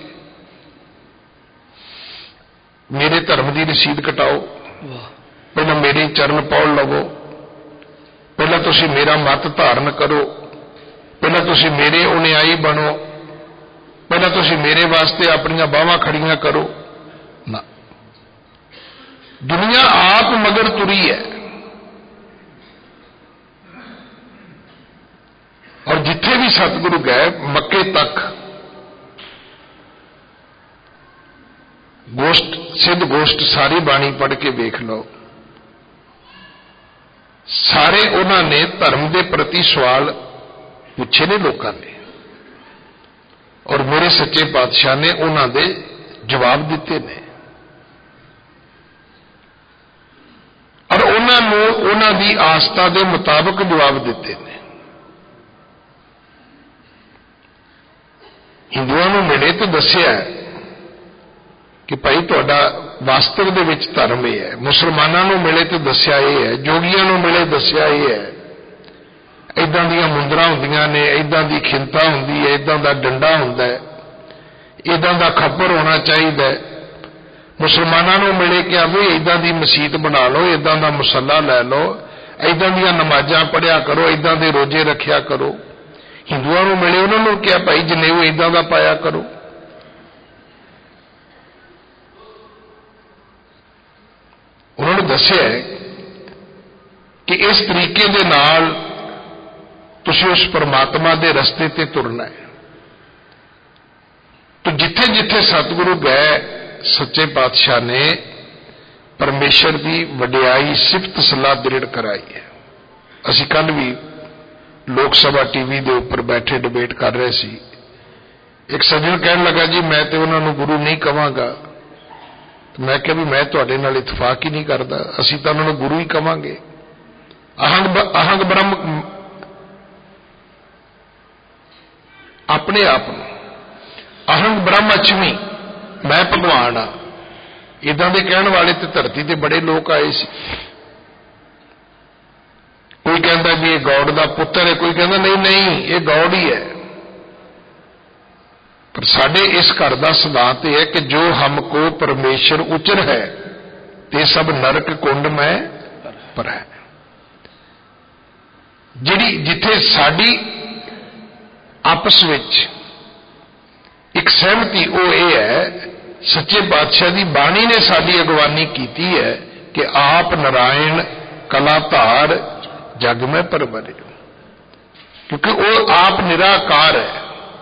मेरे धर्म की रसीद कटाओ, पहला मेरे चरण पौड़ लवो, पहला तुसी मेरा मत धारण करो, पहला तुसी मेरे अनुयायी बनो, पहला तुसी मेरे वास्ते अपनियां बाहां खड़ियां करो ना। दुनिया आप मगर तुरी है, और जिथे भी सतगुरु गए मक्के तक गोष्ठ सिद्ध गोष्ठ सारी बाणी पढ़ के वेख लो, सारे उन्होंने धर्म के प्रति सवाल पूछे ने लोगों ने, और मेरे सच्चे पातशाह ने उन्होंने जवाब दिते ने, और उन्होंने उन्हों की आस्था के मुताबिक जवाब दिते ने। हिंदुओं को मिले तो दसिया कि भाई तुहाडा वास्तव दे विच धर्म यह है, मुसलमानों को मिले तो दसिया यह है, जोगियों को मिले दसिया यह है, इदां दीयां मुंदरां हुंदियां ने, इदां दी खिंता हुंदी है, इदां दा डंडा हुंदा है, इदां दा खप्पर होना चाहिए। मुसलमानों को मिले कि भी इदां दी मसीत बना लो, इदां दा मुसल्ला लै लो, इदां दीयां नमाज़ां पढ़िया करो, इदां दे रोजे रखिया करो। हिंदुओं को मिले उन्होंने क्या भाई जनेऊ इदां दा पाया करो। उन्होंने दसिया कि इस तरीके दे नाल तुसीं उस परमात्मा दे रस्ते ते तुरना है। तो जिथे जिथे सतगुरु गए सच्चे पातशाह ने परमेश्वर की वडियाई सिफत सलाह दृढ़ कराई है। असीं कल भी लोक सभा टीवी के उपर बैठे डिबेट कर रहे सी, एक सज्जन कहन लगा जी मैं तो उन्होंने गुरु नहीं कहांगा, तो मैं क्या भी मैं तुहाडे नाल इतफाक ही नहीं करता, असीं तां उन्होंने गुरु ही कहांगे। अहंग अहंग ब्रह्म अपने आप अहंग ब्रह्मअच्छमी मैं भगवान हाँ, इदां दे कहण वाले ते धरती ते बड़े लोग आए सी। कोई कहता भी ये गौड़ का पुत्र है, कोई कहता नहीं नहीं ये गौड़ ही है। पर साडे इस घर का सिद्धांत है कि जो हमको परमेश्वर उचर है ते सब नरक कुंड में पर है। जिहड़ी जिथे साडी आपस विच एक सहमति वो ये है, सच्चे बादशाह की बाणी ने साडी अगवानी की है कि आप नारायण कलाधार जग में परवरे। क्योंकि वो आप निराकार है।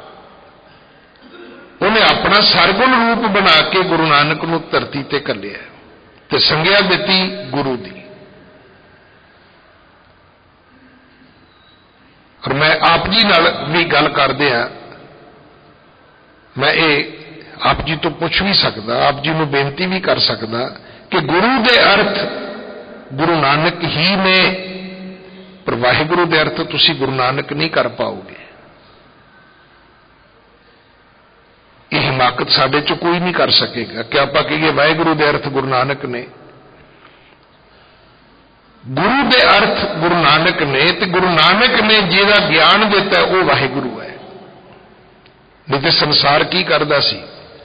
उन्हें अपना सरगुण रूप बना के गुरु नानक नूं धरती ते घल्लिया ते संग्या दित्ती गुरु दी। और मैं आप जी नाल भी गल करदे हां, मैं ये आप जी तो पुछ भी सकदा, आप जी नूं बेनती भी कर सकदा कि गुरु दे अर्थ गुरु नानक ही ने, पर वाहिगुरु दे अर्थ तुसीं गुरु नानक नहीं कर पाओगे। यह हिमाकत साडे चों कोई नहीं कर सकेगा कि आपां कहिए वाहिगुरु दे अर्थ गुरु नानक ने। गुरु दे अर्थ गुरु नानक ने, ते गुरु नानक ने जिहदा ज्ञान दिता वो वाहिगुरु है। नहीं तो संसार की करदा सी?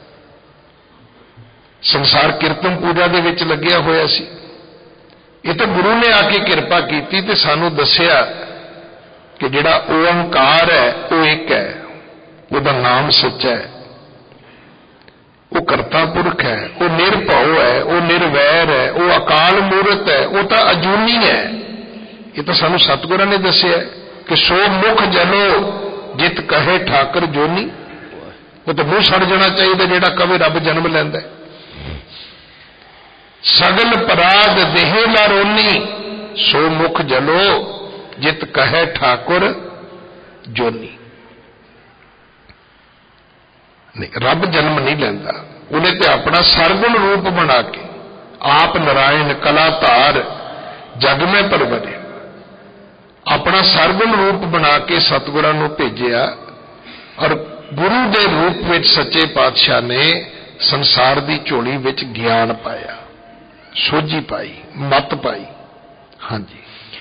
संसार कीर्तन पूजा दे विच लग्या होया सी। ये तो गुरु ने आके कृपा की ते सानू दसिया कि जिहड़ा ओंकार है वो एक है, उसका नाम सच्चा है, वो करता पुरख है, वो निरभव है, वो निर्वैर है, वो अकाल मूरत है, वो तो अजूनी है। ये तो सानू सतगुरां ने दसिया कि सो मुख जलो जित कहे ठाकर जोनी। वो तो मुंह सड़ जाना चाहिए जिहड़ा कवे रब जन्म लैंदा है। सगल पराध देह लारोनी सो मुख जलो जित कहे ठाकुर जोनी। नहीं, रब जन्म नहीं लैंदा, उन्हें तो अपना सरगुण रूप बना के आप नारायण कला धार जग में परवरे अपना सरगुण रूप बना के सतगुरां नूं भेजिया। और गुरु दे रूप में सच्चे पातशाह ने संसार की झोली विच ज्ञान पाया, सोझी पाई, मत पाई। हाँ जी।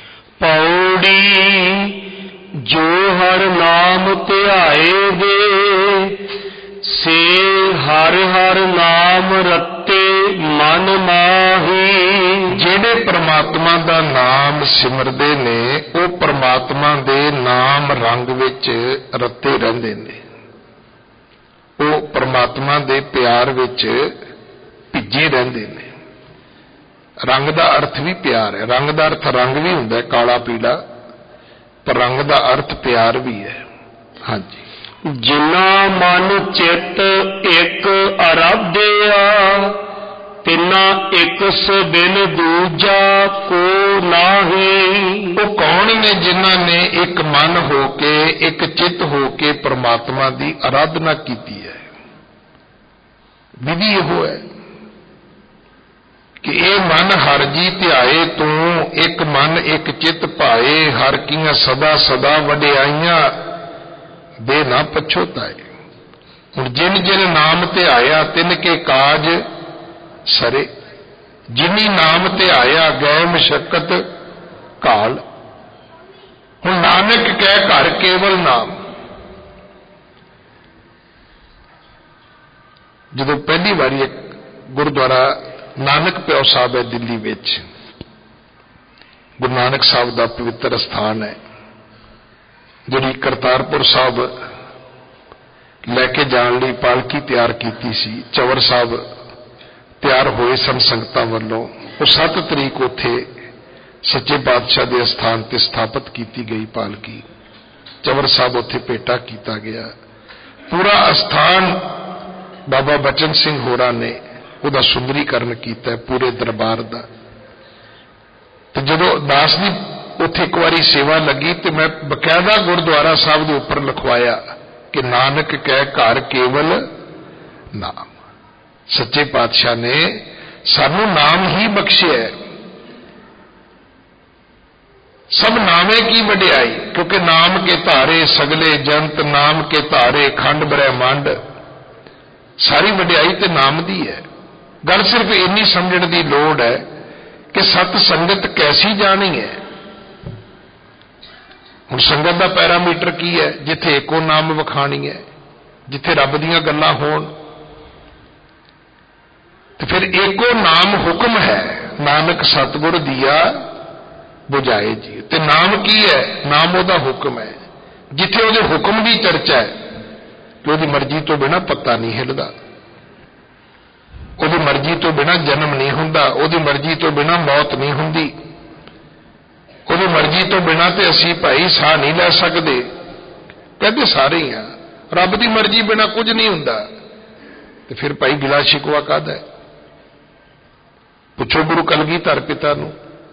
पौड़ी जो हर नाम ध्याए दे से हर हर नाम रते मन माही। जेड़े परमात्मा दा नाम सिमरदे ने वो परमात्मा दे नाम रंग विच रते रहिंदे ने, वो परमात्मा दे प्यार विच भिजे रहिंदे ने। रंग का अर्थ भी प्यार है। रंग का अर्थ रंग भी हुंदा है, काला पीला, पर रंग का अर्थ प्यार भी है। हाँ जी। जिना मन चित एक आराध्या तिना एक से बिन दूजा को नाही। वो कौन ने जिन्हां ने एक मन होके एक चित होके परमात्मा की आराधना की है। विधि यह है कि ये मन हर जी ध्याए तू एक मन एक चित पाए हर कियां सदा सदा वडियाइयां दे ना पछोताए। हुण जिन जिन नाम ध्याया तिन के काज सरे जिनी नाम ध्याया गए मशक्कत काल। हुण नानक कह घर केवल नाम। जदों पहली बारी एक गुरुद्वारा नानक प्यो साहब है दिल्ली विच, गुरु नानक साहब का पवित्र स्थान है, जिहड़ी करतारपुर साहब लैके जाण लई पालकी तैयार कीती सी। चवर साहब तैयार होए सन संगतां वल्लों। वो सत्त तरीक उत्थे सच्चे पातशाह के स्थान ते स्थापित की गई पालकी। चवर साहब उत्थे भेटा किया गया। पूरा स्थान बाबा बचन सिंह होरां ने उहदा सुंदरीकरण किया पूरे दरबार का। तो जदों दास जी उत्थे एक बारी सेवा लगी तो मैं बकायदा गुरुद्वारा साहब के उपर लिखवाया कि नानक कह घर केवल नाम। सच्चे पातशाह ने सानू नाम ही बख्शिया है। सब नामे की वडियाई, क्योंकि नाम के धारे सगले जंत नाम के धारे खंड ब्रह्मांड। सारी वडियाई तो नाम दी है। गल सिर्फ इन्नी समझण की लोड़ है कि सत संगत कैसी जानी है। हुण संगत का पैरामीटर की है? जिथे एको नाम विखाणी है, जिथे रब दीयां गल्लां होण। तो फिर एको नाम हुक्म है, नानक सतगुर दिया बुझाए जी। ते नाम की है? नाम उहदा हुक्म है। जिथे उहदे हुक्म की चर्चा है तो उहदी मर्जी तो बिना पत्ता नहीं हिलदा, उहदी मर्जी तो बिना जन्म नहीं हुंदा, उहदी मर्जी तो बिना मौत नहीं हुंदी, उहदी मर्जी तो बिना ते असीं भाई साह नहीं लै सकदे। कहते सारे ही आ, रब की मर्जी बिना कुछ नहीं हुंदा। तो फिर भाई गिला शिकवा काहदा है? पुछो गुरु कलगीधर पिता नूं,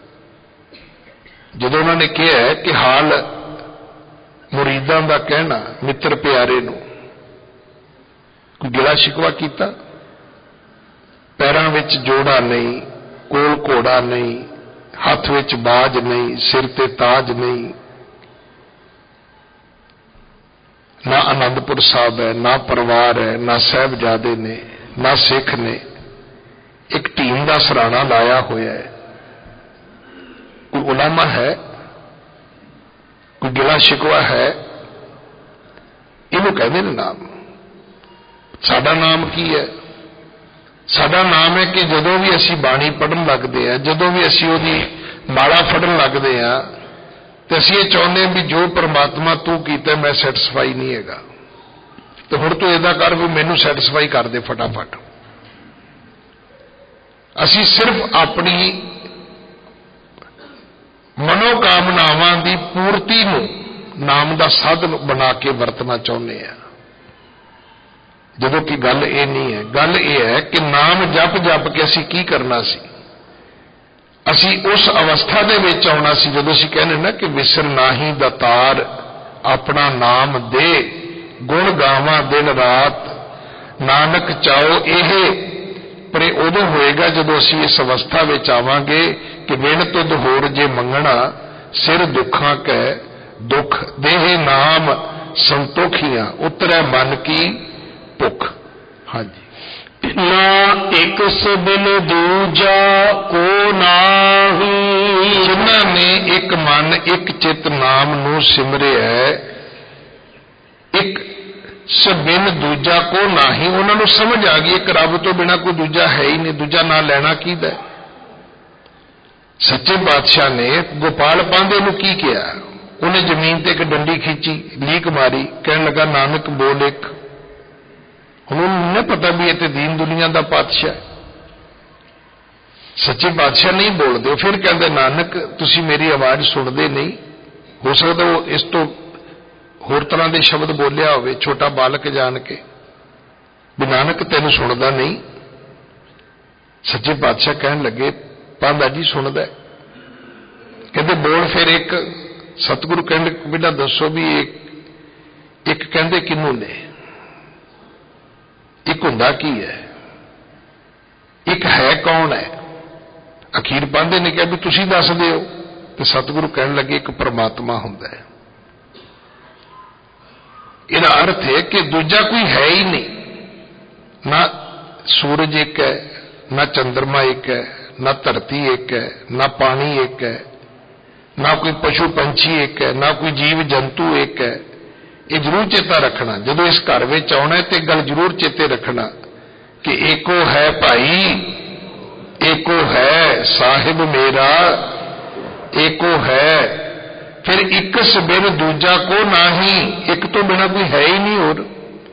जदों उन्होंने कहा है कि हाल मुरीदां दा कहना मित्र प्यारे नूं, कोई गिला शिकवा कीता? पैरां विच जोड़ा नहीं, कोल घोड़ा नहीं, हथ विच बाज नहीं, सिर ते ताज नहीं, ना आनंदपुर साहब है, ना परिवार है, ना साहबजादे ने, ना सिख ने, एक टीम का सराहना लाया होया है। कोई उलामा है, कोई गिला शिकवा है? इनू कहते हैं नाम। साडा नाम की है? साडा नाम है कि जदों भी असी बाणी पढ़न लगते हैं, जदों भी असी उहदी माला फड़न लगते हैं, तो असी ये चाहते हैं भी जो परमात्मा तू कीता मैं सैटिस्फाई नहीं हैगा, तो हुण तू इदा कर भी मैनू सैटिस्फाई कर दे फटाफट। असी सिर्फ अपनी मनोकामनावां की पूर्ति नूं नाम का साधन बना के वरतना चाहुंदे हैं, जदों कि गल ये नहीं है। गल ये है कि नाम जप जप के असी की करना सी, असी उस अवस्था दे विच आउणा सी जदों असी कहने ना कि विसर नाही दातार अपना नाम दे, गुण गावां दिन रात नानक चाओ एहे। पर यह उदों होएगा जदों असी इस अवस्था विच आवांगे कि बिन तुद होर जे मंगना सिर दुखां कै दुख, देह नाम संतोखियां उतरै मन की भुख। हाँ जी। ना एक बिन दूजा को नाही, जिन्हां ने एक मन एक चित नाम नूं सिमरे है, एक बिन दूजा को नाही, उन्होंने समझ आ गई एक रब तो बिना कोई दूजा है ही नहीं, दूजा ना लेना कीदा है। सच्चे बादशाह ने गोपाल पांधे नूं की किया? उन्हें जमीन ते एक डंडी खींची, लीक मारी, कहने लगा नानक बोल एक। उन्होंने नहीं पता भी ये दीन दुनिया का पातशाह, सच्चे बादशाह नहीं बोलते। फिर कहते नानक तुसी मेरी आवाज़ सुनते नहीं, हो सकता वो इस तो होर तरह के शब्द बोलिया होवे, छोटा बालक जान के भी नानक तेन सुनता नहीं। सच्चे बादशाह कहन लगे पांधा जी सुनता है। कहते बोल फिर एक। सतगुरु कहने बेटा दसो भी एक एक कहते किनू ने, एक हुंदा की है, एक है कौन है? अखीर पांधे ने कहा भी तुसी दस दिओ। तो सतगुरु कहने लगे एक परमात्मा हुंदा है। इहदा अर्थ है कि दूजा कोई है ही नहीं, ना सूरज एक है, ना चंद्रमा एक है, ना धरती एक है, ना पानी एक है, ना कोई पशु पंछी एक है, ना कोई जीव जंतु एक है। ये जरूर चेता रखना, जदों इस घर में आउणा है तो गल जरूर चेते रखना कि एको है भाई, एको है साहिब मेरा, एको है। फिर इकस बिन दूजा को नाही, एक तो बिना कोई है ही नहीं, और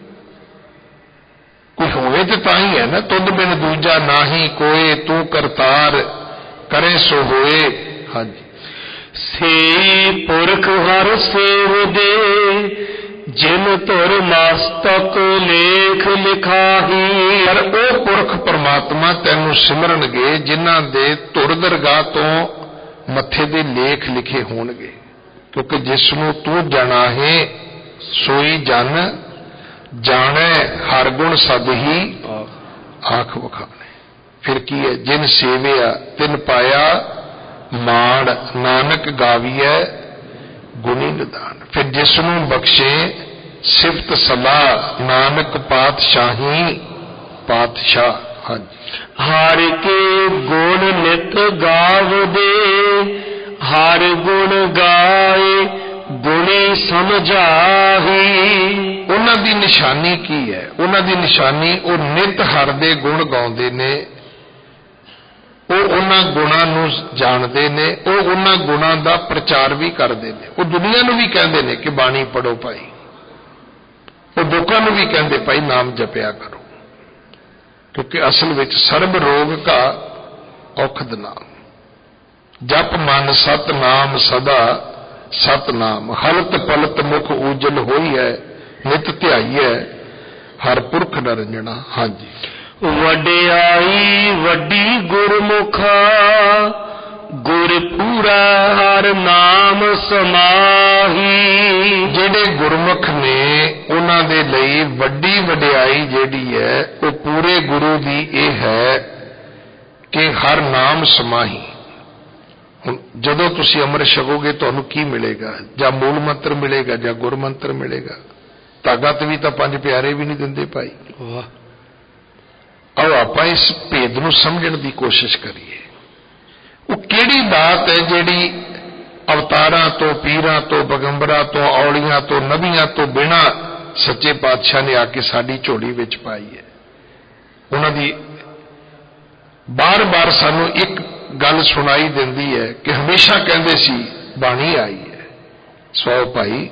कोई होवे तो तां ही है ना। तुद बिन दूजा नाही कोए, तू करतार करे सो होए। हाँ जी। से पुरख हर सेव दे, जिन तुर मस्तक लेख लिखाही। पर वो पुरख परमात्मा तेनू सिमरनगे जिन्हां दे तुर दरगाह तो मत्थे दे लेख लिखे होणगे, क्योंकि जिसनू तू जाना है सोई जन जाने, हर गुण सद ही आख वखाने। फिर की है? जिन सेविया तिन पाया माण, नानक गाविए गुणी निदान। फिर जिसनू बख्शे सिफत सलाह, नानक पातशाही पातशाह। हाँ जी। हर के गुण नित गाव दे, हर गुण गाए गुणी समझाही। उन्हां दी निशानी की है? उन्हां दी निशानी वो नित हर दे गुण गाउंदे ने, वो उन्हां गुणां नूं जाणदे ने, वो उन्हां गुणां दा प्रचार भी करदे ने। वो दुनिया नूं भी कहंदे ने कि बाणी पढ़ो भाई, वो लोकां नूं भी कहंदे भाई नाम जपिया करो, क्योंकि असल विच सर्ब रोग का औखद नाम। जप मन सत नाम सदा सतनाम हलत पलत मुख उजल होई है नित ध्याई है हर पुरख नरंजना। हाँ जी। वडियाई वड्डी गुरमुखा गुरपुरा हर नाम समाही। ਜਿਹੜੇ ਗੁਰਮੁਖ ਨੇ ਉਹਨਾਂ ਦੇ ਲਈ ਵੱਡੀ ਵਡਿਆਈ ਜਿਹੜੀ ਹੈ ਉਹ ਪੂਰੇ ਗੁਰੂ ਦੀ ਇਹ ਹੈ ਕਿ ਹਰ ਨਾਮ ਸਮਾਹੀ। ਹੁਣ ਜਦੋਂ ਤੁਸੀਂ ਅੰਮ੍ਰਿਤ ਛਕੋਗੇ ਤੁਹਾਨੂੰ ਕੀ ਮਿਲੇਗਾ? ਜਾਂ ਮੂਲ ਮੰਤਰ ਮਿਲੇਗਾ ਜਾਂ ਗੁਰ ਮੰਤਰ ਮਿਲੇਗਾ। ਤਾਕਤ ਵੀ ਤਾਂ ਪੰਜ ਪਿਆਰੇ ਵੀ ਨਹੀਂ ਦਿੰਦੇ ਭਾਈ। ਆਓ ਆਪਾਂ ਇਸ ਭੇਦ ਨੂੰ ਸਮਝਣ ਦੀ ਕੋਸ਼ਿਸ਼ ਕਰੀਏ। ਉਹ ਕਿਹੜੀ ਦਾਤ ਹੈ ਜਿਹੜੀ ਅਵਤਾਰਾਂ ਤੋਂ ਪੀਰਾਂ ਤੋਂ ਪੈਗੰਬਰਾਂ ਤੋਂ ਔਲੀਆਂ ਤੋਂ ਨਬੀਆਂ ਤੋਂ ਬਿਨਾਂ ਸੱਚੇ ਪਾਤਸ਼ਾਹ ਨੇ ਆ ਕੇ ਸਾਡੀ ਝੋਲੀ ਵਿੱਚ ਪਾਈ ਹੈ। ਉਹਨਾਂ ਦੀ ਬਾਰ-ਬਾਰ ਸਾਨੂੰ ਇੱਕ ਗੱਲ ਸੁਣਾਈ ਦਿੰਦੀ ਹੈ ਕਿ ਹਮੇਸ਼ਾ ਕਹਿੰਦੇ ਸੀ ਬਾਣੀ ਆਈ ਹੈ। ਸੋ ਭਾਈ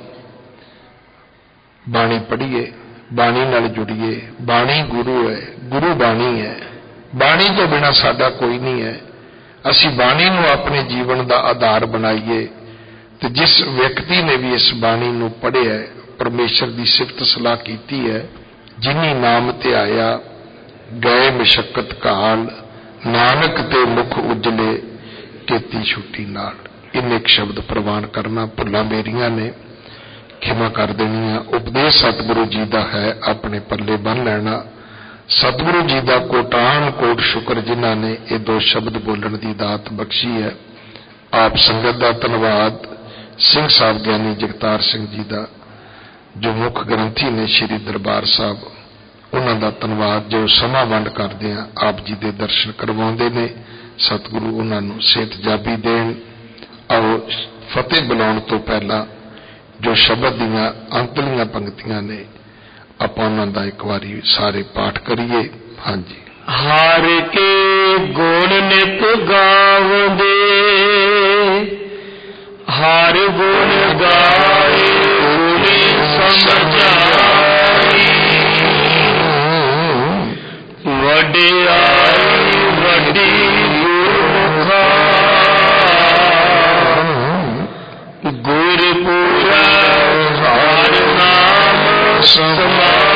ਬਾਣੀ ਪੜ੍ਹੀਏ, ਬਾਣੀ ਨਾਲ ਜੁੜੀਏ। ਬਾਣੀ ਗੁਰੂ ਹੈ, ਗੁਰੂ ਬਾਣੀ ਹੈ। ਬਾਣੀ ਤੋਂ ਬਿਨਾਂ ਸਾਡਾ ਕੋਈ ਨਹੀਂ ਹੈ। ਅਸੀਂ ਬਾਣੀ ਨੂੰ ਆਪਣੇ ਜੀਵਨ ਦਾ ਆਧਾਰ ਬਣਾਈਏ ਤੇ ਜਿਸ ਵਿਅਕਤੀ ਨੇ ਵੀ ਇਸ ਬਾਣੀ ਨੂੰ ਪੜ੍ਹਿਆ ਪਰਮੇਸ਼ਰ ਦੀ ਸਿਫਤ ਸਲਾਹ ਕੀਤੀ ਹੈ, ਜਿਨੀ ਨਾਮ ਧਿਆਇਆ ਗਏ ਮਸ਼ੱਕਤ ਕਾਲ ਨਾਨਕ ਤੇ ਮੁਖ ਉਜਲੇ ਕੀਤੀ ਛੁੱਟੀ ਨਾਲ। ਇੰਨੇ ਇੱਕ ਸ਼ਬਦ ਪ੍ਰਵਾਨ ਕਰਨਾ ਭੁੱਲਾਂ ਮੇਰੀਆਂ ਨੇ, ਖਿਮਾ ਕਰ ਦੇਣੀਆਂ। ਉਪਦੇਸ਼ ਸਤਿਗੁਰੂ ਜੀ ਦਾ ਹੈ, ਆਪਣੇ ਪੱਲੇ ਬੰਨ੍ਹ ਲੈਣਾ। ਸਤਿਗੁਰੂ ਜੀ ਦਾ ਕੋਟਾਨ ਕੋਟ ਸ਼ੁਕਰ ਜਿਨ੍ਹਾਂ ਨੇ ਇਹ ਦੋ ਸ਼ਬਦ ਬੋਲਣ ਦੀ ਦਾਤ ਬਖਸ਼ੀ ਹੈ। ਆਪ ਸੰਗਤ ਦਾ ਧੰਨਵਾਦ। ਸਿੰਘ ਸਾਹਿਬ ਗਿਆਨੀ ਜਗਤਾਰ ਸਿੰਘ ਜੀ ਦਾ ਜੋ ਮੁੱਖ ਗ੍ਰੰਥੀ ਨੇ ਸ਼੍ਰੀ ਦਰਬਾਰ ਸਾਹਿਬ, ਉਹਨਾਂ ਦਾ ਧੰਨਵਾਦ ਜੋ ਸਮਾਂ ਵੰਡ ਕਰਦੇ ਆ ਆਪ ਜੀ ਦੇ ਦਰਸ਼ਨ ਕਰਵਾਉਂਦੇ ਨੇ। ਸਤਿਗੁਰੂ ਉਹਨਾਂ ਨੂੰ ਸਿਹਤ ਜਾਬੀ ਦੇਣ। ਆਓ ਫਤਿਹ ਬੁਲਾਉਣ ਤੋਂ ਪਹਿਲਾਂ ਜੋ ਸ਼ਬਦ ਦੀਆਂ ਅੰਤਲੀਆਂ ਪੰਕਤੀਆਂ ਨੇ ਆਪਾਂ ਉਹਨਾਂ ਦਾ ਇੱਕ ਵਾਰੀ ਸਾਰੇ ਪਾਠ ਕਰੀਏ। ਹਾਂਜੀ। ਹਰ ਕੇ ਗੁਣ ਨਿਤ ਗਾਵਦੇ ਹਰ ਗੁਣ ਗਾਏ ਗੁਣੀ ਸਮਝਾਈ ਵਡਿਆਈ ਵੱਡੀ ਗੁਰਮੁਖਾ ਗੁਰਪੂਰਾ ਹਰ ਨਾਮ ਸਮਾਈ।